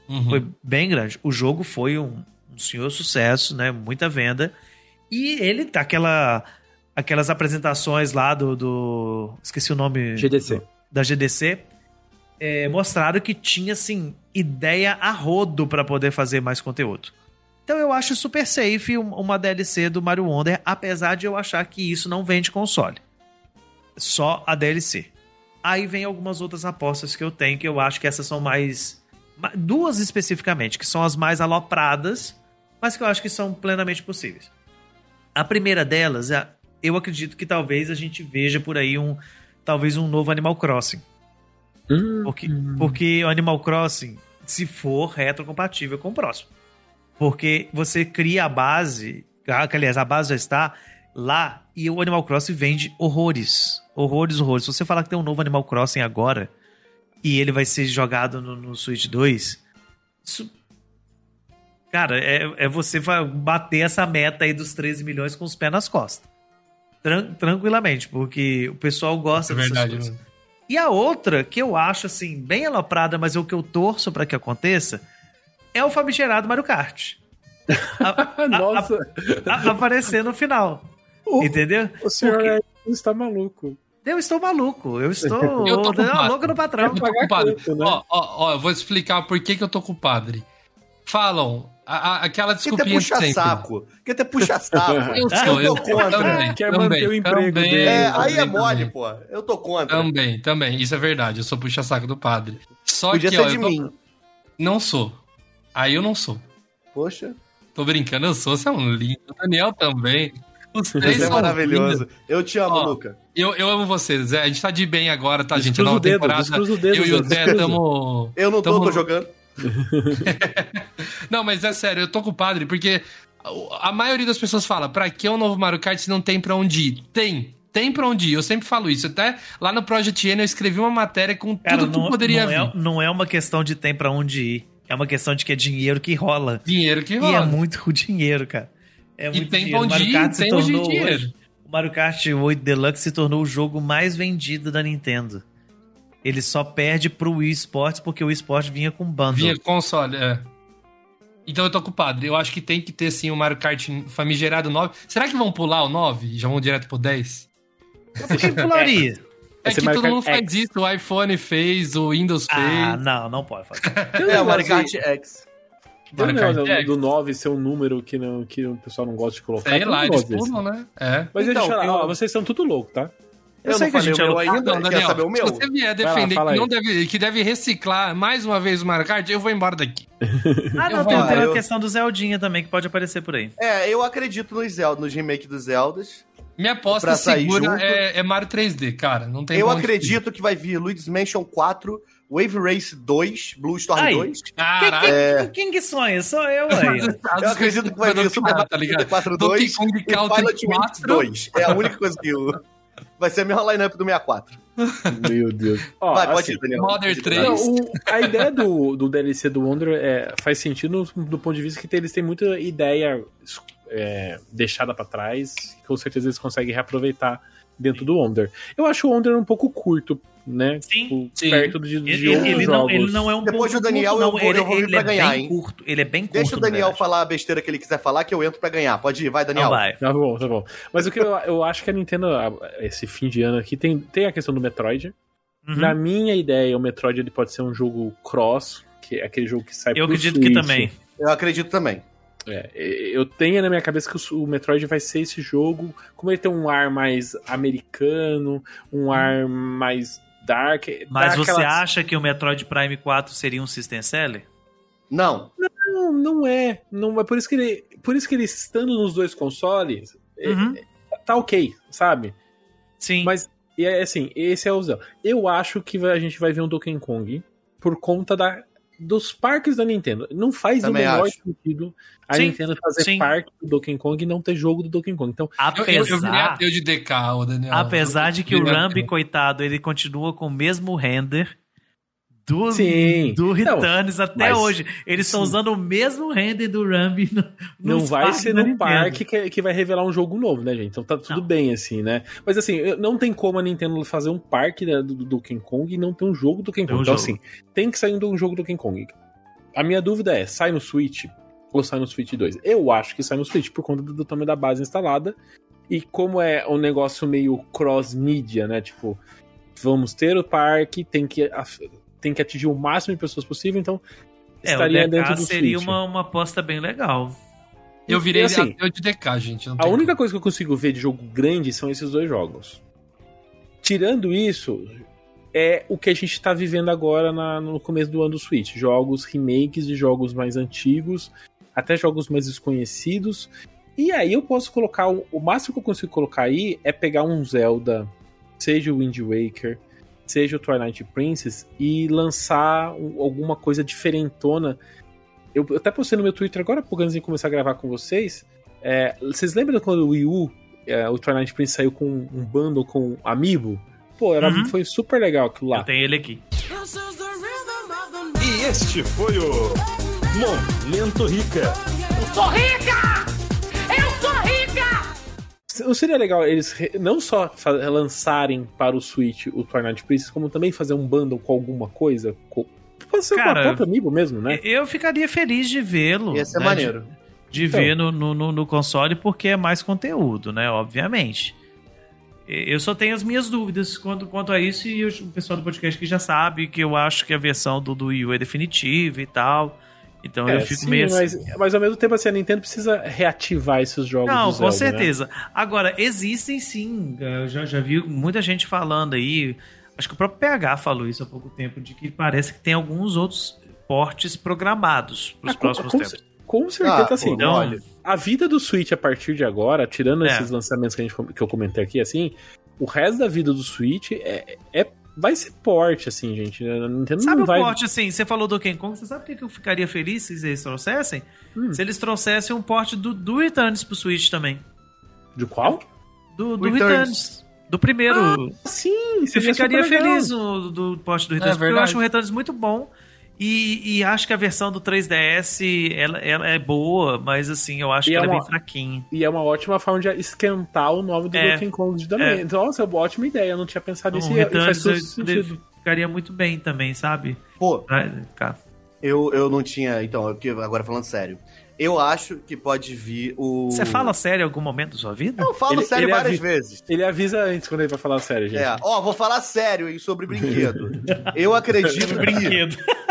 S2: Foi bem grande. O jogo foi um senhor sucesso, né? Muita venda. E ele tá aquelas apresentações lá esqueci o nome.
S4: GDC.
S2: Da GDC. Mostraram que tinha, assim, ideia a rodo pra poder fazer mais conteúdo. Então eu acho super safe uma DLC do Mario Wonder, apesar de eu achar que isso não vende console. Só a DLC. Aí vem algumas outras apostas que eu tenho, que eu acho que essas são mais... Duas especificamente, que são as mais alopradas, mas que eu acho que são plenamente possíveis. A primeira delas, eu acredito que talvez a gente veja por aí talvez um novo Animal Crossing. Porque o Animal Crossing, se for retrocompatível com o próximo. Porque você cria a base, aliás, a base já está lá, e o Animal Crossing vende horrores. Horrores. Se você falar que tem um novo Animal Crossing agora, e ele vai ser jogado no Switch 2, isso... Cara, você vai bater essa meta aí dos 13 milhões com os pés nas costas. Tranquilamente, porque o pessoal gosta dessas coisas. Mano. E a outra, que eu acho, assim, bem aloprada, mas é o que eu torço pra que aconteça, é o famigerado Mario Kart.
S4: Nossa!
S2: Aparecer no final. Entendeu?
S4: O senhor está maluco.
S2: Eu estou maluco. Eu tô louco no patrão.
S5: Eu tô com o padre. Ó, eu vou explicar por que eu tô com o padre. Falam... aquela desculpinha
S3: sempre. Quer ter puxa-saco.
S5: Eu tô contra.
S4: Quer manter o emprego dele.
S3: Aí é mole, pô. Eu tô contra.
S5: Também. Isso é verdade. Eu sou puxa-saco do padre. Só
S3: Podia
S5: que,
S3: ser de mim.
S5: Não sou. Aí eu não sou.
S3: Poxa.
S5: Tô brincando, eu sou. Você é um lindo. O Daniel também. Os três
S3: Você é maravilhoso.
S5: lindos.
S3: Eu te amo, Luca.
S5: Eu amo você, Zé. A gente tá de bem agora, tá, gente?
S4: Descruza
S5: Nova
S4: o dedo,
S5: temporada.
S4: descruza o dedo,
S5: Eu e o Zé tamo...
S3: Eu não tô jogando.
S5: Não, mas é sério, eu tô com o padre, porque a maioria das pessoas fala, pra que o novo Mario Kart se não tem pra onde ir? Tem pra onde ir, eu sempre falo isso. Até lá no Project N eu escrevi uma matéria com tudo que poderia vir.
S2: Não é uma questão de tem pra onde ir, é uma questão de que é dinheiro que rola.
S5: Dinheiro que rola.
S2: E é muito dinheiro, cara. É muito
S5: tem
S2: dinheiro.
S5: pra onde ir, tem hoje dinheiro.
S2: O Mario Kart 8 Deluxe se tornou o jogo mais vendido da Nintendo. Ele só perde pro Wii Sports porque o Wii Sports vinha com bundle.
S5: Vinha com console, Então eu tô com o padre. Eu acho que tem que ter, sim, o Mario Kart famigerado 9. Será que vão pular o 9 e já vão direto pro 10?
S2: Por que pularia?
S5: É que todo mundo faz isso. O iPhone fez, o Windows fez.
S2: Não pode fazer.
S3: O Mario Kart X.
S4: Do 9 ser um número que o pessoal não gosta de colocar.
S5: Sei lá, eles pulam, né?
S4: Mas então, deixa eu falar, vocês são tudo louco, tá?
S2: Eu sei que a gente
S3: ainda.
S5: Não, Daniel,
S3: quer saber o meu?
S5: Se você vier defender que deve reciclar mais uma vez o Mario Kart, eu vou embora daqui.
S2: Tem a questão do Zeldinha também, que pode aparecer por aí.
S3: Eu acredito nos remakes dos Zeldas.
S5: Minha aposta segura é Mario 3D, cara. Não tem.
S3: Eu acredito que vai vir Luigi's Mansion 4, Wave Race 2, Blue Storm 2.
S5: Caraca.
S2: Quem que sonha? Sou eu, aí.
S3: Eu acredito que vai vir Super Mario 64 2 e Pilot Wings 2. É a única coisa que vai ser a mesma lineup do 64.
S4: Meu Deus.
S3: Pode ir, Daniel.
S5: Modern 3.
S4: A ideia do DLC do Wonder faz sentido do ponto de vista que eles têm muita ideia deixada pra trás, que com certeza eles conseguem reaproveitar dentro do Wonder. Eu acho o Wonder um pouco curto, né?
S2: Sim.
S4: Perto de outros jogos.
S2: Ele não é um
S3: Depois do Daniel,
S2: curto,
S3: eu vou vir pra ganhar, hein?
S2: Curto. Ele é bem curto.
S3: Deixa o Daniel falar a besteira que ele quiser falar, que eu entro pra ganhar. Pode ir, vai, Daniel.
S2: Vai.
S4: Tá bom. Mas o que eu acho que a Nintendo, esse fim de ano aqui, tem a questão do Metroid. Na minha ideia, o Metroid ele pode ser um jogo cross, que é aquele jogo que sai pro Switch.
S2: Eu acredito que também.
S3: Eu acredito também.
S4: Eu tenho na minha cabeça que o Metroid vai ser esse jogo, como ele tem um ar mais americano, um ar mais dark.
S2: Mas você acha que o Metroid Prime 4 seria um System Seller?
S3: Não.
S4: Não é. Não é por isso que ele estando nos dois consoles, tá ok, sabe?
S2: Sim.
S4: Mas, assim, esse é o Zelda. Eu acho que a gente vai ver um Donkey Kong por conta dos parques da Nintendo. Não faz o menor sentido a Nintendo fazer parque do Donkey Kong e não ter jogo do Donkey Kong. Então,
S5: eu de DK, o Daniel.
S2: Apesar de que o Rambi, coitado, ele continua com o mesmo render do Returns até hoje. Eles estão usando o mesmo render do Rambi.
S4: Não vai ser no parque que vai revelar um jogo novo, né, gente? Então tá tudo bem, assim, né? Mas assim, não tem como a Nintendo fazer um parque do Donkey Kong e não ter um jogo do Donkey Kong. Então, assim, tem que sair um jogo do Donkey Kong. A minha dúvida é, sai no Switch ou sai no Switch 2? Eu acho que sai no Switch por conta do tamanho da base instalada. E como é um negócio meio cross-mídia, né? Tipo, vamos ter o parque, tem que atingir o máximo de pessoas possível, então estaria
S2: o DK
S4: dentro do
S2: seria
S4: Switch.
S2: uma aposta bem legal.
S5: Eu virei
S4: assim,
S5: ateu de DK, gente. Não
S4: A
S5: tem
S4: única
S5: como.
S4: coisa que eu consigo ver de jogo grande são esses 2 jogos. Tirando isso, é o que a gente tá vivendo agora no começo do ano do Switch. Jogos remakes de jogos mais antigos, até jogos mais desconhecidos. E aí eu posso colocar, o máximo que eu consigo colocar aí é pegar um Zelda, seja o Wind Waker, seja o Twilight Princess, e lançar alguma coisa diferentona. Eu até postei no meu Twitter agora, por antes de começar a gravar com vocês. Vocês lembram quando o Wii U, o Twilight Princess saiu com um bundle com Amiibo? Pô, foi super legal aquilo lá.
S2: Eu tenho ele aqui.
S1: E este foi o Momento Rica.
S4: Não seria legal eles não só lançarem para o Switch o Twilight Princess, como também fazer um bundle com alguma coisa? Pode ser com a própria Amiibo mesmo, né?
S2: Eu ficaria feliz de vê-lo.
S3: Ia ser
S2: né,
S3: maneiro.
S2: De ver no console, porque é mais conteúdo, né? Obviamente. Eu só tenho as minhas dúvidas quanto a isso, e o pessoal do podcast que já sabe que eu acho que a versão do Wii U é definitiva e tal. Então eu fico meio assim.
S4: Mas ao mesmo tempo, assim, a Nintendo precisa reativar esses jogos.
S2: Não,
S4: do Zelda,
S2: com certeza.
S4: Né?
S2: Agora, existem sim. Eu já vi muita gente falando aí. Acho que o próprio PH falou isso há pouco tempo, de que parece que tem alguns outros portes programados para os próximos tempos.
S4: Com certeza, assim.
S2: então,
S4: Olha, a vida do Switch a partir de agora, tirando esses lançamentos que eu comentei aqui, assim, o resto da vida do Switch vai ser porte, assim, gente. A Nintendo
S2: sabe
S4: não vai...
S2: o porte, assim, você falou do Donkey Kong, você sabe o que eu ficaria feliz se eles trouxessem? Se eles trouxessem um porte do Returns pro Switch também.
S4: De qual?
S2: Do Returns. Do primeiro.
S4: Sim,
S2: eu ficaria feliz do porte do Returns, porque eu acho o Returns muito bom. E acho que a versão do 3DS ela é boa, mas assim, eu acho que ela é bem fraquinha.
S4: E é uma ótima forma de esquentar o nome do Donkey Kong também. Então, nossa, é uma ótima ideia, eu não tinha pensado nisso.
S2: E faz todo sentido. Ficaria muito bem também, sabe?
S3: Pô, eu não tinha... Então, agora falando sério. Eu acho que pode vir o...
S2: Você fala sério em algum momento da sua vida?
S3: Eu falo sério várias vezes.
S4: Ele avisa antes quando ele vai falar sério, gente.
S3: Vou falar sério sobre brinquedo. Eu acredito que...
S2: Brinquedo.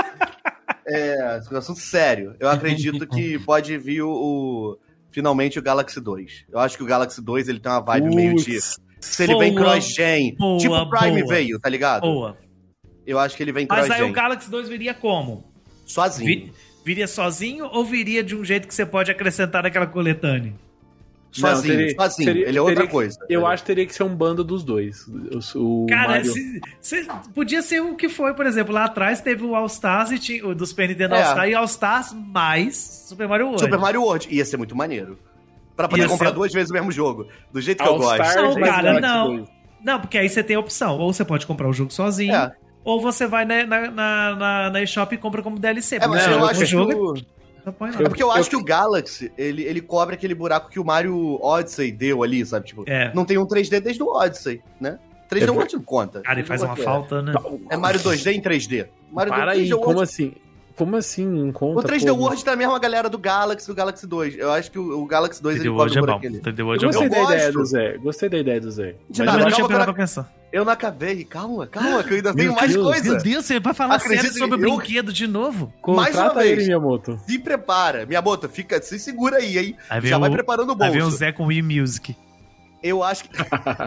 S3: Assunto sério. Eu acredito que pode vir finalmente o Galaxy 2. Eu acho que o Galaxy 2 ele tem uma vibe meio de... Se ele vem cross-gen, tipo o Prime veio, tá ligado?
S2: Boa.
S3: Eu acho que ele vem cross-gen.
S2: Mas aí o Galaxy 2 viria como?
S3: Sozinho.
S2: Viria sozinho ou viria de um jeito que você pode acrescentar naquela coletânea?
S3: Sozinho. Ele é outra coisa.
S4: Eu acho que teria que ser um bando dos dois.
S2: Cara, podia ser o que foi, por exemplo, lá atrás teve o All Stars e o do Super Nintendo All Stars e All Stars mais Super Mario World.
S3: Super Mario World. Ia ser muito maneiro. Pra poder comprar 2 vezes o mesmo jogo. Do jeito que eu gosto.
S2: Não, cara, não. Não, porque aí você tem a opção. Ou você pode comprar o jogo sozinho, ou você vai na eShop e compra como DLC.
S3: Mas eu acho
S2: que...
S3: É porque eu acho que o Galaxy, ele cobre aquele buraco que o Mario Odyssey deu ali, sabe? Tipo, não tem um 3D desde o Odyssey, né? 3D não conta.
S2: Cara, ele faz uma falta, né?
S3: É Mario 2D em 3D. Mario
S4: Para
S3: 2D
S4: aí, como assim? Como assim não conta?
S3: O 3D World tá a mesma galera do Galaxy 2. Eu acho que o Galaxy 2 ele cobre o buraco ali.
S4: Gostei da ideia do Zé. Gostei da ideia do Zé.
S2: Mas eu não tinha parado pra pensar.
S3: Eu não acabei. Calma, que eu ainda tenho mais coisa.
S2: Meu Deus, você vai falar sério sobre o brinquedo de novo?
S3: Mais uma vez.
S4: Ele, Miyamoto.
S3: Se prepara. Miyamoto, se segura aí, hein? Já vai preparando o bolso.
S2: Vai ver o Zé com Wii Music.
S3: Eu acho que...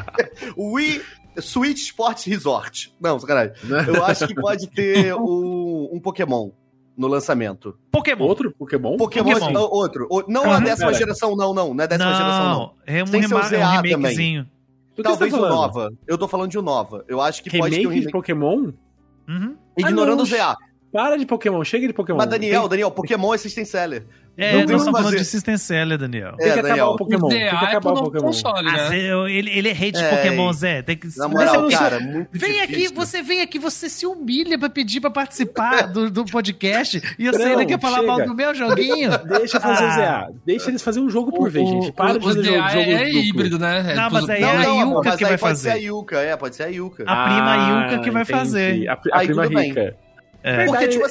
S3: o Wii Switch Sports Resort. Não, sacanagem. Eu acho que pode ter um Pokémon no lançamento.
S2: Pokémon.
S4: Outro Pokémon?
S3: Pokémon. Outro. Não a 10ª geração, não. Não é 10ª geração, não.
S2: É um remakezinho.
S3: Talvez o Nova. Eu tô falando de um Nova. Eu acho que pode ter um
S4: remake de Pokémon?
S3: Ignorando o ZA.
S4: Para de Pokémon, chega de Pokémon.
S3: Mas Daniel, Pokémon é System Seller.
S2: Nós estamos falando de System Seller, Daniel.
S4: Tem que acabar o Pokémon. Tem que acabar o Pokémon.
S5: Console, né?
S2: Ele é hate de Pokémon, Zé. Tem que...
S3: Na moral, cara, muito
S2: vem aqui, você se humilha pra pedir pra participar do podcast e você ainda quer falar mal do meu joguinho?
S4: Deixa eu fazer o ZA. Deixa eles fazerem um jogo por vez, gente. Para de fazer jogo.
S5: É híbrido, né?
S2: Não, mas aí é a Yuka que vai fazer.
S3: Pode ser a Yuka.
S2: A prima Yuka que vai fazer.
S4: A prima rica.
S3: Porque, tipo assim,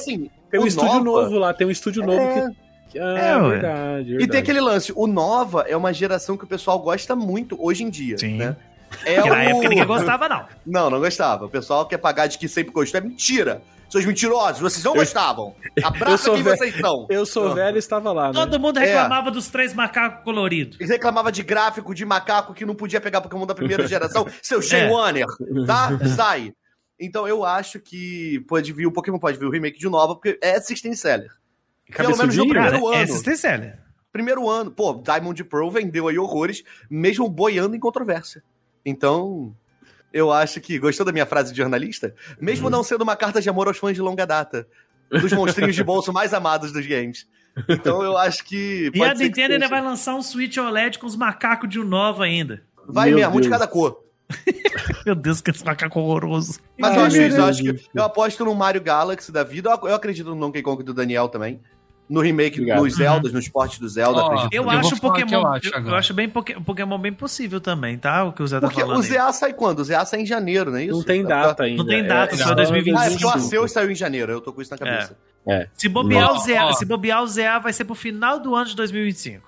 S4: Tem um
S3: o
S4: estúdio
S3: Nova-
S4: novo lá, tem um estúdio novo que...
S2: ué.
S4: verdade.
S3: E tem aquele lance, o Nova é uma geração que o pessoal gosta muito hoje em dia,
S2: Sim.
S3: né? É
S2: Que na época ninguém gostava, não.
S3: Não gostava. O pessoal quer pagar de que sempre gostou. É mentira. Seus mentirosos, vocês não gostavam. Abraça
S4: sou
S3: quem
S4: velho.
S3: vocês são.
S4: Eu sou velho e estava lá, né?
S2: Todo mundo reclamava dos 3 macacos coloridos.
S3: Ele reclamava de gráfico de macaco que não podia pegar Pokémon da primeira geração. Seu Shane Warner, tá? Sai. Então eu acho que o Pokémon pode vir o remake de Nova, porque é system seller. Pelo menos no
S4: Cabeçudinho?
S3: primeiro
S2: Cara, é
S3: ano.
S2: assistência.
S3: Primeiro ano. Pô, Diamond Pearl vendeu aí horrores, mesmo boiando em controvérsia. Então, eu acho que... Gostou da minha frase de jornalista? Mesmo não sendo uma carta de amor aos fãs de longa data. Dos monstrinhos de bolso mais amados dos games. Então, eu acho que...
S2: E a
S3: pode ser que
S2: Nintendo ainda
S3: seja.
S2: vai lançar um Switch OLED com os macacos de um Nova ainda.
S3: Vai
S4: Meu
S3: mesmo, um de
S4: Deus.
S3: cada cor.
S2: Meu Deus, que esse macaco horroroso.
S3: Mas
S4: Ai,
S3: eu acho
S4: meu
S3: isso, eu
S4: Deus,
S3: acho que
S4: gente.
S3: eu aposto no Mario Galaxy da vida. Eu acredito no Donkey Kong do Daniel também. No remake
S4: Obrigado.
S3: dos Zeldas, nos portes do Zelda,
S5: Ó,
S3: acredito.
S2: Eu
S5: vou
S2: acho o
S5: falar o que
S2: Pokémon.
S5: eu acho
S2: Eu
S5: agora.
S2: acho bem Pokémon bem possível também, tá? O que o Zé tá
S3: Porque
S2: falando.
S3: o
S2: aí.
S3: ZA sai quando? O ZA sai em janeiro, não é isso?
S4: Não tem data ainda.
S2: Não tem data, só
S3: Ah, é
S2: 2025.
S3: porque o Arceus saiu em janeiro, eu tô com isso na cabeça.
S2: Se bobear,
S5: Ó,
S2: o ZA,
S5: ó.
S2: se bobear, o ZA vai ser pro final do ano de 2025.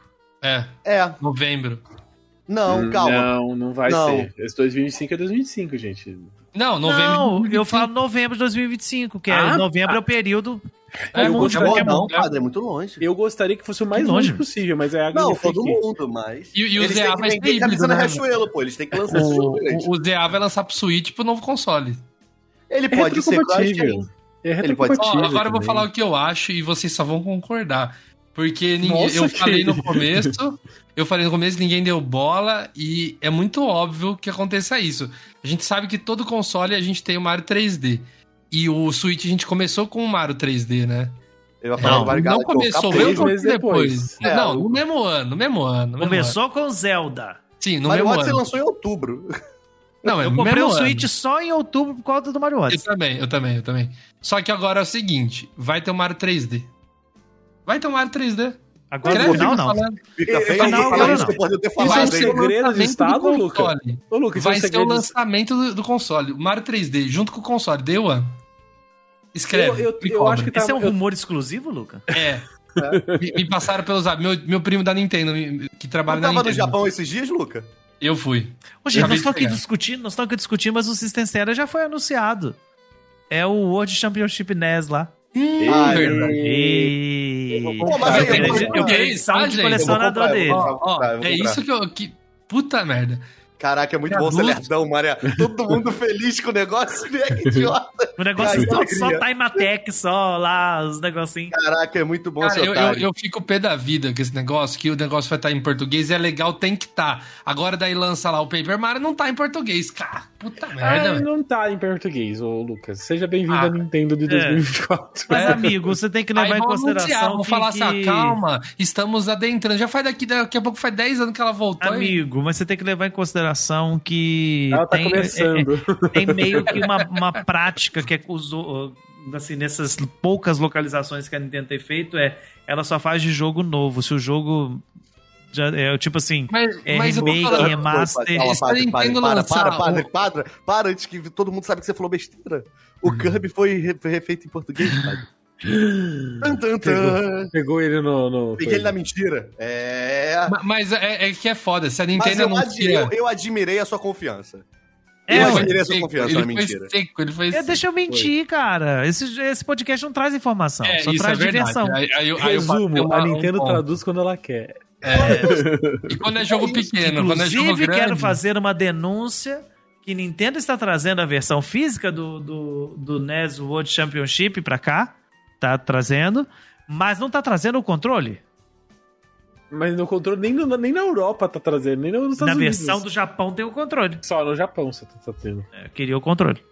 S3: É,
S5: Novembro.
S3: não, calma.
S4: Não vai
S3: Não.
S4: ser. Esse 2025 é 2025, gente.
S5: Não, novembro.
S2: Não,
S5: de
S2: eu
S5: 2025.
S2: falo novembro de 2025, que
S4: Ah,
S2: novembro é o período.
S5: É,
S4: eu
S2: comum de
S3: Não,
S4: gostaria-
S2: Pokémon.
S3: não, padre, é muito longe.
S4: Eu gostaria que fosse o mais
S2: Que
S4: longe
S2: longe.
S4: possível, mas é a
S3: Não,
S4: Game Freak.
S3: todo mundo, mas...
S5: E o
S3: eles
S5: ZA
S3: têm que
S5: vai ser
S3: vender camisa
S5: híbrido,
S3: na
S5: né?
S3: Riachuelo, pô. Eles têm que lançar esse jogo, gente.
S5: O ZA vai lançar pro Switch pro novo console.
S3: Ele pode ser
S4: retrocompatível.
S3: cross-gen.
S4: É
S3: Ele pode-
S4: retrocompatível.
S5: Ó, agora eu vou
S4: também.
S5: falar o que eu acho e vocês só vão concordar. Porque ninguém,
S4: Nossa,
S5: eu falei no
S4: que-
S5: começo, ninguém deu bola e é muito óbvio que aconteça isso. A gente sabe que todo console a gente tem o Mario 3D. E o Switch a gente começou com o Mario 3D, né?
S3: Ele vai falar
S2: Não,
S3: do Mario
S5: Não
S3: Galaxy,
S5: começou,
S3: acabou.
S5: veio um
S4: meses
S5: pouquinho depois.
S4: depois.
S3: É,
S5: Não,
S3: o-
S5: no mesmo ano. No mesmo ano.
S2: Começou com Zelda.
S5: Sim, no
S3: Mario
S5: mesmo
S3: Odyssey
S5: ano.
S3: lançou em outubro.
S5: Não, é
S2: Eu
S5: no
S2: comprei
S5: mesmo
S2: o
S5: ano.
S2: Switch só em outubro por causa do Mario Odyssey.
S5: Eu também. Só que agora é o seguinte, vai ter o Mario 3D. Vai ter o Mario 3D.
S2: Agora no
S5: Escreve,
S2: final,
S5: fica
S2: não.
S5: falando.
S3: Fica feio
S2: Não,
S3: de falar
S2: agora
S3: isso
S2: não.
S3: depois de eu ter
S4: Isso é
S3: falado,
S4: um
S3: hein?
S4: segredo de
S5: lançamento
S4: estado,
S5: do
S4: Luca?
S5: console.
S4: Ô, Lucas,
S5: Vai
S4: isso é
S5: ser o
S4: segredo de-
S5: lançamento do console. O Mario 3D junto com o console. Deu, One? Escreve.
S4: Eu
S5: me
S4: acho
S5: cobra.
S4: que tá-
S2: Esse é um
S4: eu-
S2: rumor exclusivo, Luca?
S5: É. Me passaram pelos hábitos. Meu primo da Nintendo, que trabalha
S3: Não
S5: na
S3: tava no
S5: Nintendo.
S3: Japão esses dias, Luca?
S5: Eu fui.
S2: Ô, gente,
S5: Acabei
S2: nós estamos
S5: de
S2: aqui discutindo, mas o System Seller já foi anunciado. É o World Championship NES lá.
S3: Ai,
S5: verdade.
S2: E...
S3: Pô, mas aí,
S2: eu
S3: eu
S2: queria
S3: vou-
S2: edição de
S5: gente,
S2: colecionador
S3: eu vou comprar,
S2: dele.
S3: eu vou
S5: Ó,
S3: comprar, eu vou
S5: é
S3: comprar.
S5: isso que eu... Puta merda.
S3: Caraca, é muito
S5: Que
S3: bom ser
S5: adulto.
S3: lerdão, Maria. Todo mundo feliz com o negócio, né? Que idiota.
S2: O negócio
S3: Ai, que
S2: só
S3: alegria.
S2: Timatec, só lá, os negocinhos.
S3: Caraca, é muito bom
S5: Cara,
S3: ser otário.
S5: eu fico pé da vida com esse negócio, que o negócio vai estar em português e é legal, tem que estar. Agora daí lança lá o Paper Mario, não tá em português. Cara, puta merda, velho.
S4: não tá em português, ô Lucas. Seja bem-vindo
S5: Ah,
S4: à Nintendo de 2024.
S2: Mas,
S5: É.
S2: amigo, você tem que levar
S5: Aí
S2: em
S5: vão
S2: consideração
S5: anunciar, vão
S2: que...
S5: falar assim, ah, calma, estamos adentrando. Já faz daqui a pouco faz 10 anos que ela voltou.
S2: Amigo, mas você tem que levar em consideração que
S4: Ela tá começando.
S2: tem meio que uma prática que usou, assim, nessas poucas localizações que a Nintendo tem feito, ela só faz de jogo novo. Se o jogo já é tipo assim,
S5: Mas eu tô
S2: remake,
S5: falando,
S2: remaster.
S3: Calma,
S5: Se a Nintendo lançar
S3: para, antes que todo mundo sabe que você falou besteira. O Kirby foi refeito em português, padre. Tan, tan, tan.
S4: Pegou ele no...
S3: Peguei ele na mentira.
S5: Mas é que é foda, se a
S3: Mas
S5: Nintendo anuncia...
S3: eu admirei a sua confiança.
S2: É,
S3: eu
S2: ué.
S3: admirei a sua confiança na
S5: Ele foi
S3: mentira.
S5: seco, ele foi seco.
S2: Deixa eu mentir, cara. Esse podcast não traz informação,
S5: É,
S2: só
S5: isso
S2: traz
S5: é verdade.
S2: diversão.
S5: Aí eu
S4: Resumo,
S5: faço
S4: a Nintendo
S5: ponto.
S4: traduz quando ela quer.
S5: E quando é jogo pequeno, quando é jogo
S2: Inclusive,
S5: grande...
S2: quero fazer uma denúncia que Nintendo está trazendo a versão física do NES World Championship pra cá. Tá trazendo, mas não tá trazendo o controle.
S4: Mas no controle, nem na Europa tá trazendo, nem nos Estados
S2: Na
S4: Unidos.
S2: versão do Japão tem o controle.
S4: Só no Japão você tá tendo.
S2: Eu queria o controle.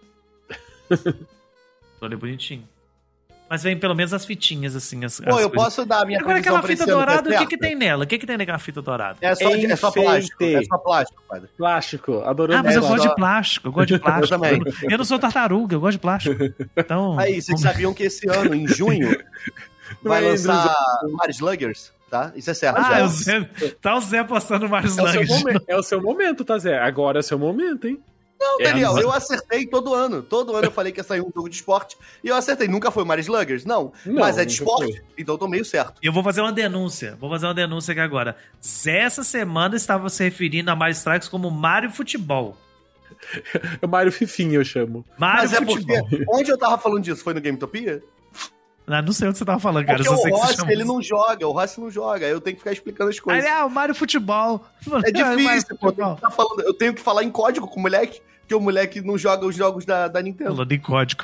S2: Controle bonitinho. Mas vem pelo menos as fitinhas, assim. As
S3: Pô, eu
S2: coisas.
S3: posso dar a minha
S2: Agora
S3: previsão
S2: aquela
S3: pra esse
S2: fita
S3: ano,
S2: dourada, o que
S3: certo?
S2: que tem nela? O que que tem naquela fita dourada?
S3: É só plástico.
S4: Enfeite.
S3: É só plástico, padre.
S4: Plástico, adorando.
S2: Ah, mas eu
S3: só-
S2: gosto de plástico. Eu gosto de plástico.
S3: também.
S2: Eu não sou tartaruga, eu gosto de plástico. Então.
S3: Aí, vocês sabiam que esse ano, em junho, vai
S4: Vai,
S3: lançar Mario Sluggers, tá? Isso é certo.
S2: Ah,
S3: já.
S2: tá o Zé postando vários
S4: É o seu
S2: slugs.
S4: momento, tá, Zé? Agora é o seu momento, hein?
S3: Não, Daniel, eu acertei todo ano. Todo ano eu falei que ia sair um jogo de esporte e eu acertei. Nunca foi Mario Sluggers? Não. Mas é de esporte, então eu tô meio certo.
S2: Eu vou fazer uma denúncia. Aqui agora. Zé, essa semana estava se referindo a Mario Strikers como Mario Futebol.
S4: É o Mario Fifinho, eu chamo.
S2: Mario
S3: Mas
S2: Futebol.
S3: é porque, onde eu tava falando disso? Foi no Gametopia?
S2: Não sei onde você tava falando, cara.
S3: Porque
S2: Eu só sei
S3: o
S2: que você
S3: Rossi,
S2: chama
S3: ele
S2: isso.
S3: não joga. O Rossi não joga. Eu tenho que ficar explicando as coisas.
S2: O Mario Futebol.
S3: É difícil,
S2: Mario
S3: pô.
S2: Futebol.
S3: Eu tenho que falar em código com o moleque, porque o moleque não joga os jogos da Nintendo.
S2: Falando em código.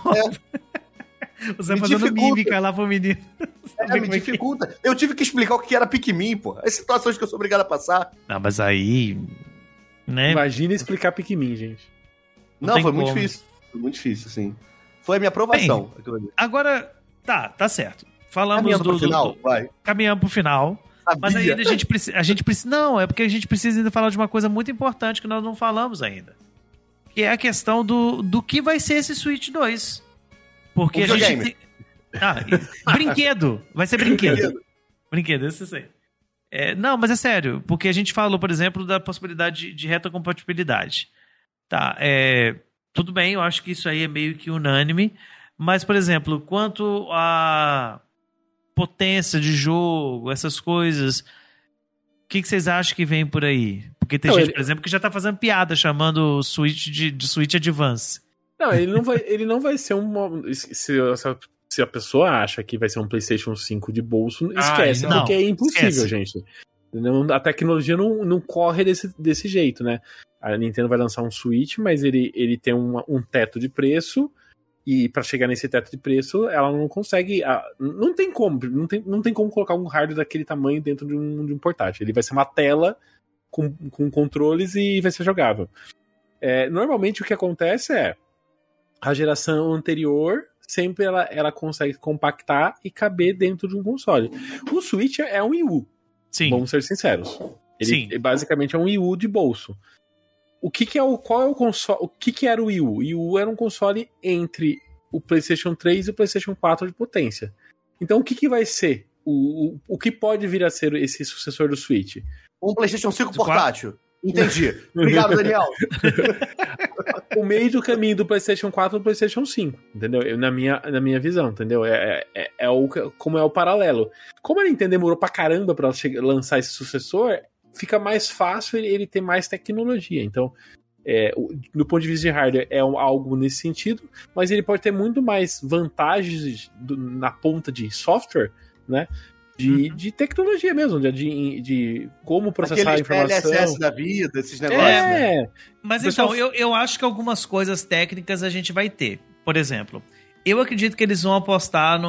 S2: Você
S3: Me
S2: fazendo
S3: dificulta.
S2: mímica lá pro menino.
S3: Me dificulta. Eu tive que explicar o que era Pikmin, pô. As situações que eu sou obrigado a passar.
S2: Não, mas aí... Né?
S4: Imagina explicar Pikmin, gente.
S2: Não
S3: Não,
S2: tem
S3: foi muito
S2: como.
S3: difícil. Foi muito difícil, sim. Foi a minha aprovação. aquilo ali.
S2: Agora, tá certo. Falamos
S3: Caminhando pro final, vai.
S2: Caminhamos pro final. Mas
S3: Sabia.
S2: ainda a gente precisa. Não, é porque a gente precisa ainda falar de uma coisa muito importante que nós não falamos ainda. Que é a questão do que vai ser esse Switch 2. Porque a gente.
S3: Videogame.
S2: Brinquedo. Vai ser brinquedo. Brinquedo, isso eu sei. Não, mas é sério. Porque a gente falou, por exemplo, da possibilidade de retrocompatibilidade. Tá, tudo bem, eu acho que isso aí é meio que unânime. Mas, por exemplo, quanto a potência de jogo, essas coisas, o que vocês acham que vem por aí? Porque tem gente, por exemplo, que já tá fazendo piada chamando o Switch de Switch Advance.
S4: Não, ele não vai ser uma... Se a pessoa acha que vai ser um PlayStation 5 de bolso, esquece,
S2: não,
S4: porque é impossível,
S2: esquece.
S4: gente. A tecnologia não corre desse jeito, né? A Nintendo vai lançar um Switch, mas ele tem um teto de preço, e para chegar nesse teto de preço, ela não consegue... Não tem como colocar um hardware daquele tamanho dentro de um portátil. Ele vai ser uma tela com controles e vai ser jogável. Normalmente o que acontece é a geração anterior sempre ela consegue compactar e caber dentro de um console. O Switch é um Wii U.
S2: Sim.
S4: Vamos ser sinceros.
S2: Sim.
S4: Basicamente é um Wii U de bolso. Qual é o console? O que era o Wii U? O Wii U era um console entre o PlayStation 3 e o PlayStation 4 de potência. Então o que vai ser? O que pode vir a ser esse sucessor do Switch?
S3: Um PlayStation 5 portátil. Entendi. Obrigado, Daniel.
S4: O meio do caminho do PlayStation 4 e do PlayStation 5, entendeu? Na minha visão, entendeu? Como é o paralelo. Como a Nintendo demorou pra caramba pra lançar esse sucessor, fica mais fácil ele ter mais tecnologia. Então, do ponto de vista de hardware, é algo nesse sentido, mas ele pode ter muito mais vantagens na ponta de software, né? De tecnologia mesmo, de como processar a informação.
S3: DLSS da vida, esses negócios, né?
S2: Mas
S4: Pessoal...
S2: então, eu acho que algumas coisas técnicas a gente vai ter. Por exemplo, eu acredito que eles vão apostar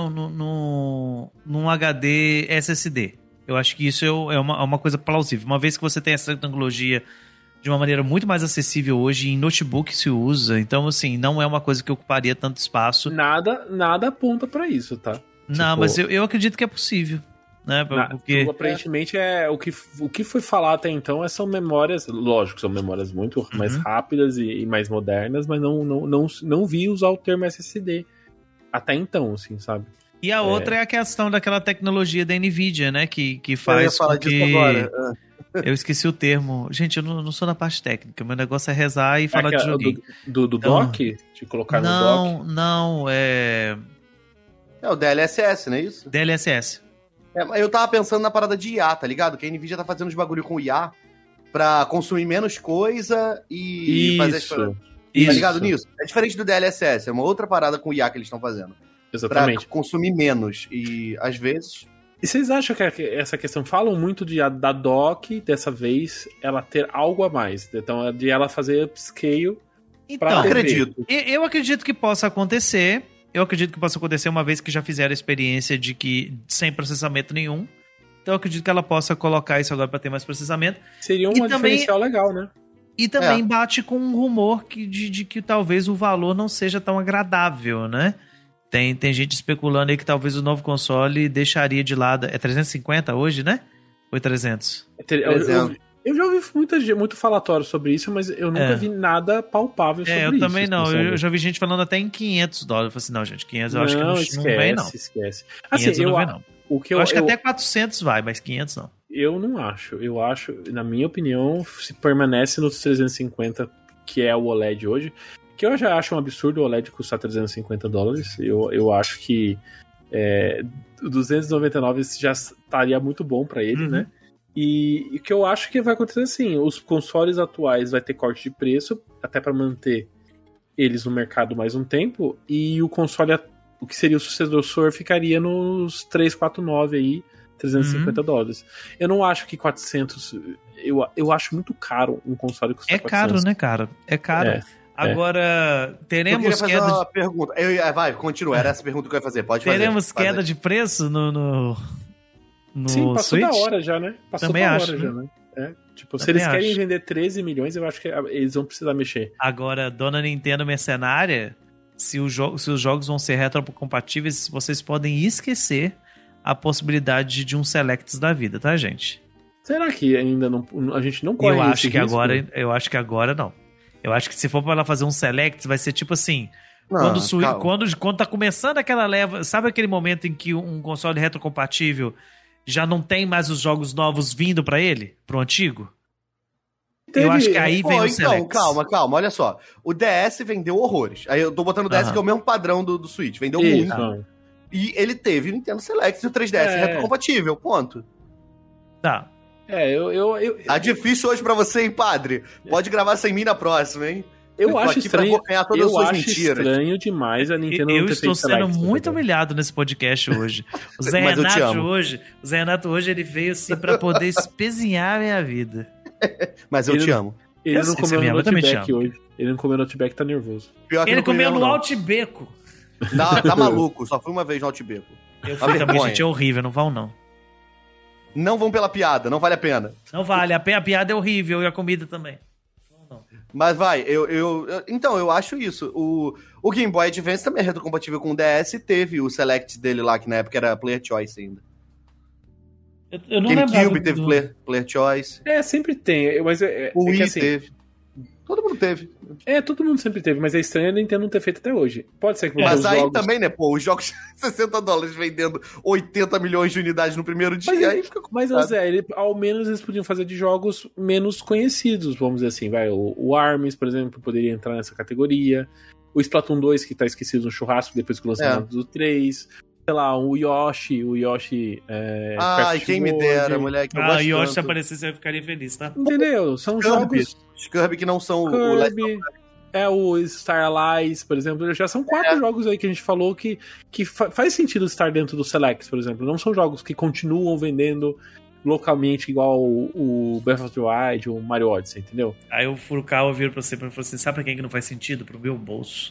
S2: num HD SSD. Eu acho que isso é uma coisa plausível. Uma vez que você tem essa tecnologia de uma maneira muito mais acessível hoje, em notebook se usa, então, assim, não é uma coisa que ocuparia tanto espaço.
S4: Nada aponta pra isso, tá?
S2: Não, mas eu acredito que é possível. Né? Porque...
S4: Aparentemente o que foi falado até então são memórias, lógico, são memórias muito mais rápidas e mais modernas, mas não vi usar o termo SSD até então, assim, sabe?
S2: E a outra é a questão daquela tecnologia da NVIDIA, né? Que faz com que...
S3: disso agora.
S2: Eu esqueci o termo. Gente, eu não sou na parte técnica. Meu negócio é rezar e falar de joguinho.
S4: Do dock? De colocar no dock?
S2: Não,
S3: É o DLSS, não é isso?
S2: DLSS.
S3: Eu tava pensando na parada de IA, tá ligado? Que a NVIDIA tá fazendo os bagulho com IA pra consumir menos coisa e fazer as paradas. Tá ligado nisso? É diferente do DLSS, é uma outra parada com IA que eles estão fazendo.
S4: Exatamente.
S3: Pra consumir menos. E às vezes...
S4: E vocês acham que essa questão, falam muito da dock, dessa vez, ela ter algo a mais? Então, de ela fazer upscale.
S2: Então,
S3: eu acredito.
S2: Eu acredito que possa acontecer. Eu acredito que possa acontecer uma vez que já fizeram a experiência de que sem processamento nenhum. Então eu acredito que ela possa colocar isso agora para ter mais processamento.
S4: Seria uma diferencial legal, né?
S2: E também bate com um rumor de que talvez o valor não seja tão agradável, né? Tem gente especulando aí que talvez o novo console deixaria de lado... É 350 hoje, né? Ou é 300?
S4: Eu já ouvi muito falatório sobre isso, mas eu nunca vi nada palpável sobre isso.
S2: Eu também não. Eu já vi gente falando até em $500. Eu falei assim, não, gente, 500 eu acho que não vem, não.
S4: Esquece.
S2: Assim, não vem, não. Eu acho que até 400 vai, mas 500 não.
S4: Eu não acho. Eu acho, na minha opinião, se permanece nos 350, que é o OLED hoje, que eu já acho um absurdo o OLED custar $350. Eu acho que 299 já estaria muito bom pra ele, né? E o que eu acho que vai acontecer assim, os consoles atuais vai ter corte de preço, até pra manter eles no mercado mais um tempo, e o console, o que seria o sucessor, ficaria nos 349 aí, $350. Eu não acho que 400... Eu acho muito caro um console custar 400.
S2: É caro, né, cara? É caro. Agora, teremos
S3: queda... uma pergunta. Vai, continua. Era essa pergunta que eu ia fazer. Pode fazer.
S2: Teremos queda de preço no
S4: Sim, passou
S2: Switch?
S4: da hora já, né? Passou
S2: Também
S4: da
S2: acho,
S4: hora
S2: né?
S4: já, né? Tipo, se
S2: Também
S4: eles querem
S2: acho.
S4: vender 13 milhões, eu acho que eles vão precisar mexer.
S2: Agora, dona Nintendo mercenária, se os jogos vão ser retrocompatíveis, vocês podem esquecer a possibilidade de um Selects da vida, tá, gente?
S4: Será que ainda não, a gente não corre
S2: Eu
S4: esse
S2: acho que
S4: risco?
S2: agora não. Eu acho que se for pra ela fazer um Selects, vai ser tipo assim...
S3: Não,
S2: Quando tá começando aquela leva... Sabe aquele momento em que um console retrocompatível já não tem mais os jogos novos vindo pra ele? Pro antigo? Eu acho que aí vem o Selects.
S3: Calma, olha só. O DS vendeu horrores. Aí eu tô botando o DS que é o mesmo padrão do Switch. Vendeu muito. E ele teve o Nintendo Select e o 3DS retrocompatível, ponto.
S2: Tá.
S3: Tá difícil hoje pra você, hein, padre? Pode gravar sem mim na próxima, hein?
S4: Eu acho estranho.
S3: Eu acho
S4: estranho demais a Nintendo
S2: Eu
S4: não ter
S2: estou
S4: feito
S2: sendo
S4: Select,
S2: muito humilhado nesse podcast hoje. O Zé
S3: Mas eu te
S2: Renato
S3: amo.
S2: hoje ele veio assim pra poder espezinhar a minha vida.
S3: Mas eu te amo.
S4: Ele não comeu no
S2: eu também te
S4: Outback hoje. Ele não comeu no Outback, tá nervoso.
S3: Pior que
S2: Ele
S3: não comi
S2: comeu
S3: mesmo,
S2: no
S3: não.
S2: Outbeco.
S3: Tá maluco, só fui uma vez no Outbeco.
S2: Eu
S3: Uma
S2: fui também,
S3: vergonha.
S2: gente, é horrível, não vão não.
S3: Não vão pela piada, não vale a pena.
S2: Não vale, a piada é horrível e a comida também.
S3: Mas vai, então, eu acho isso. O Game Boy Advance também é retrocompatível com o DS e teve o Select dele lá, que na época era Player Choice ainda.
S2: Eu não lembro.
S3: GameCube teve Player Choice.
S4: Sempre tem, mas
S3: O Wii
S4: que assim,
S3: teve. Todo mundo teve.
S4: todo mundo sempre teve, mas é estranho a Nintendo não ter feito até hoje. Pode ser que
S3: Mas
S4: os
S3: aí
S4: jogos...
S3: também, né, pô, os jogos $60 vendendo 80 milhões de unidades no primeiro dia, aí fica
S4: Mas,
S3: complicado.
S4: Zé, ao menos eles podiam fazer de jogos menos conhecidos, vamos dizer assim. O ARMS, por exemplo, poderia entrar nessa categoria. O Splatoon 2, que tá esquecido no churrasco depois do lançamento do 3. Sei lá, o Yoshi...
S3: Ai, quem me dera, moleque. Eu
S2: Ah,
S3: gosto
S2: o Yoshi se
S3: tanto.
S2: aparecesse, eu ficaria feliz, tá?
S4: Entendeu? São
S3: Kirby.
S4: jogos...
S3: Os Kirby que não são o Last of
S4: Kirby, o Star Allies, por exemplo. Já são 4 jogos aí que a gente falou que faz sentido estar dentro do Selects, por exemplo. Não são jogos que continuam vendendo localmente igual o Breath of the Wild ou o Mario Odyssey, entendeu?
S2: Aí o Furukawa vira pra você e falou assim, sabe pra quem que não faz sentido? Pro meu bolso.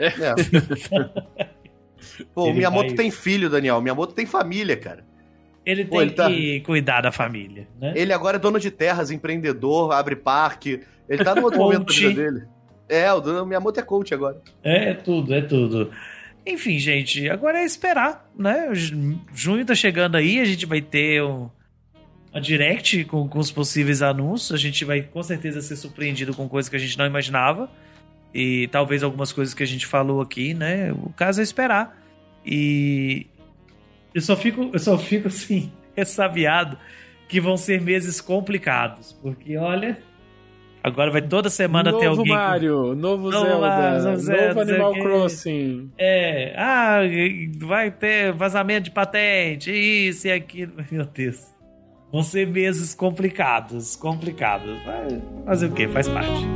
S3: Pô, o
S2: Ele
S3: Miyamoto
S2: vai-
S3: tem filho, Daniel. O Miyamoto tem família, cara.
S2: Ele
S3: Pô,
S2: tem
S3: ele tá-
S2: que cuidar da família, né?
S3: Ele agora é dono de terras, empreendedor, abre parque. Ele tá no outro
S2: Coach.
S3: momento da vida dele. O Miyamoto é coach agora.
S2: É tudo. Enfim, gente, agora é esperar, né? Junho tá chegando aí, a gente vai ter uma direct com os possíveis anúncios. A gente vai com certeza ser surpreendido com coisas que a gente não imaginava. E talvez algumas coisas que a gente falou aqui, né? O caso é esperar. E eu só fico assim, ressabiado que vão ser meses complicados. Porque, olha, agora vai toda semana ter
S4: Novo
S2: alguém.
S4: Mario, novo
S2: Novo
S4: Zelda,
S2: Mario, novo Zelda,
S4: novo Animal
S2: não sei o quê.
S4: Crossing.
S2: Vai ter vazamento de patente, isso e aquilo. Meu Deus. Vão ser meses complicados. Vai fazer o quê? Faz parte.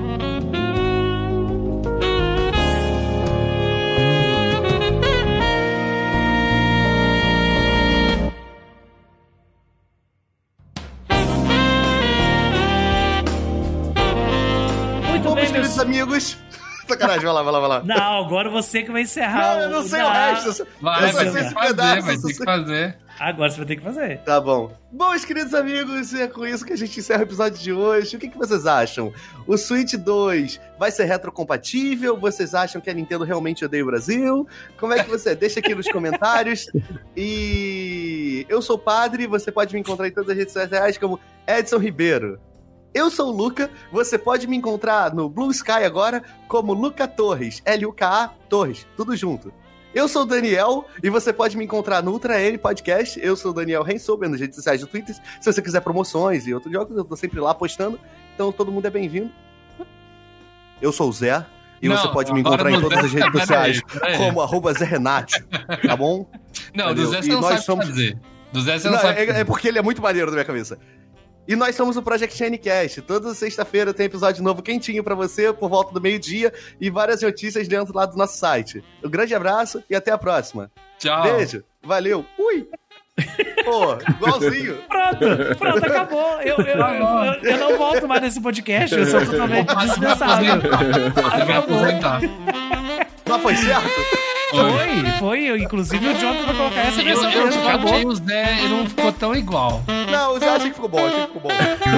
S2: Muito
S3: Bom,
S2: bem,
S3: meus queridos amigos. Sacanagem, vai lá.
S2: Não, agora você que vai encerrar.
S3: Não, eu não sei o resto.
S5: Vai
S3: Eu só
S5: ter
S3: sei
S5: que
S3: esse
S5: fazer,
S3: pedaço.
S5: vai ter que fazer.
S2: Agora você vai ter que fazer.
S3: Tá bom. Bom, meus queridos amigos, é com isso que a gente encerra o episódio de hoje. O que vocês acham? O Switch 2 vai ser retrocompatível? Vocês acham que a Nintendo realmente odeia o Brasil? Como é que você... Deixa aqui nos comentários. E eu sou o Padre, você pode me encontrar em todas as redes sociais como Edson Ribeiro. Eu sou o Luca, você pode me encontrar no Blue Sky agora como Luca Torres, Luka Torres, tudo junto. Eu sou o Daniel e você pode me encontrar no Ultra N Podcast. Eu sou o Daniel Rensober nas redes sociais do Twitter. Se você quiser promoções e outros jogos, eu tô sempre lá postando. Então todo mundo é bem-vindo. eu sou o Zé. E
S5: Não,
S3: você pode me
S5: agora
S3: encontrar em
S5: do
S3: todas
S5: Zé,
S3: as redes sociais
S5: peraí.
S3: como @ZerRenate, tá bom?
S5: Não, do Zé você
S3: E
S5: não
S3: nós
S5: sabe
S3: somos-
S5: fazer. Do Zé você não
S3: Não,
S5: sabe
S3: é porque ele é muito maneiro na minha cabeça. E nós somos o Project Shinecast. Toda sexta-feira tem episódio novo quentinho pra você, por volta do meio-dia, e várias notícias dentro lá do nosso site. Um grande abraço e até a próxima.
S5: Tchau.
S3: Beijo, valeu, ui! Pô, igualzinho.
S2: Pronto, acabou. Eu não volto mais nesse podcast, eu sou totalmente dispensável.
S5: Ele vai aposentar.
S3: Mas foi certo?
S2: Foi. Inclusive o Jonathan vai colocar essa
S5: Eu
S2: versão mesmo, acabou.
S5: achei o Zé e não ficou tão igual.
S3: Não, eu achei que ficou bom, achei que ficou bom.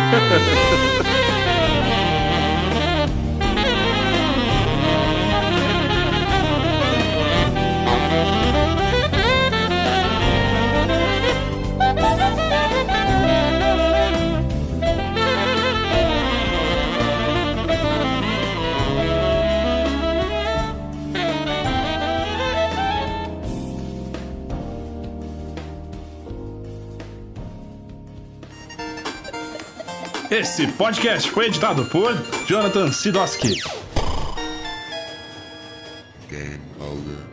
S1: Esse podcast foi editado por Jonathan Sidoski.
S6: Game over.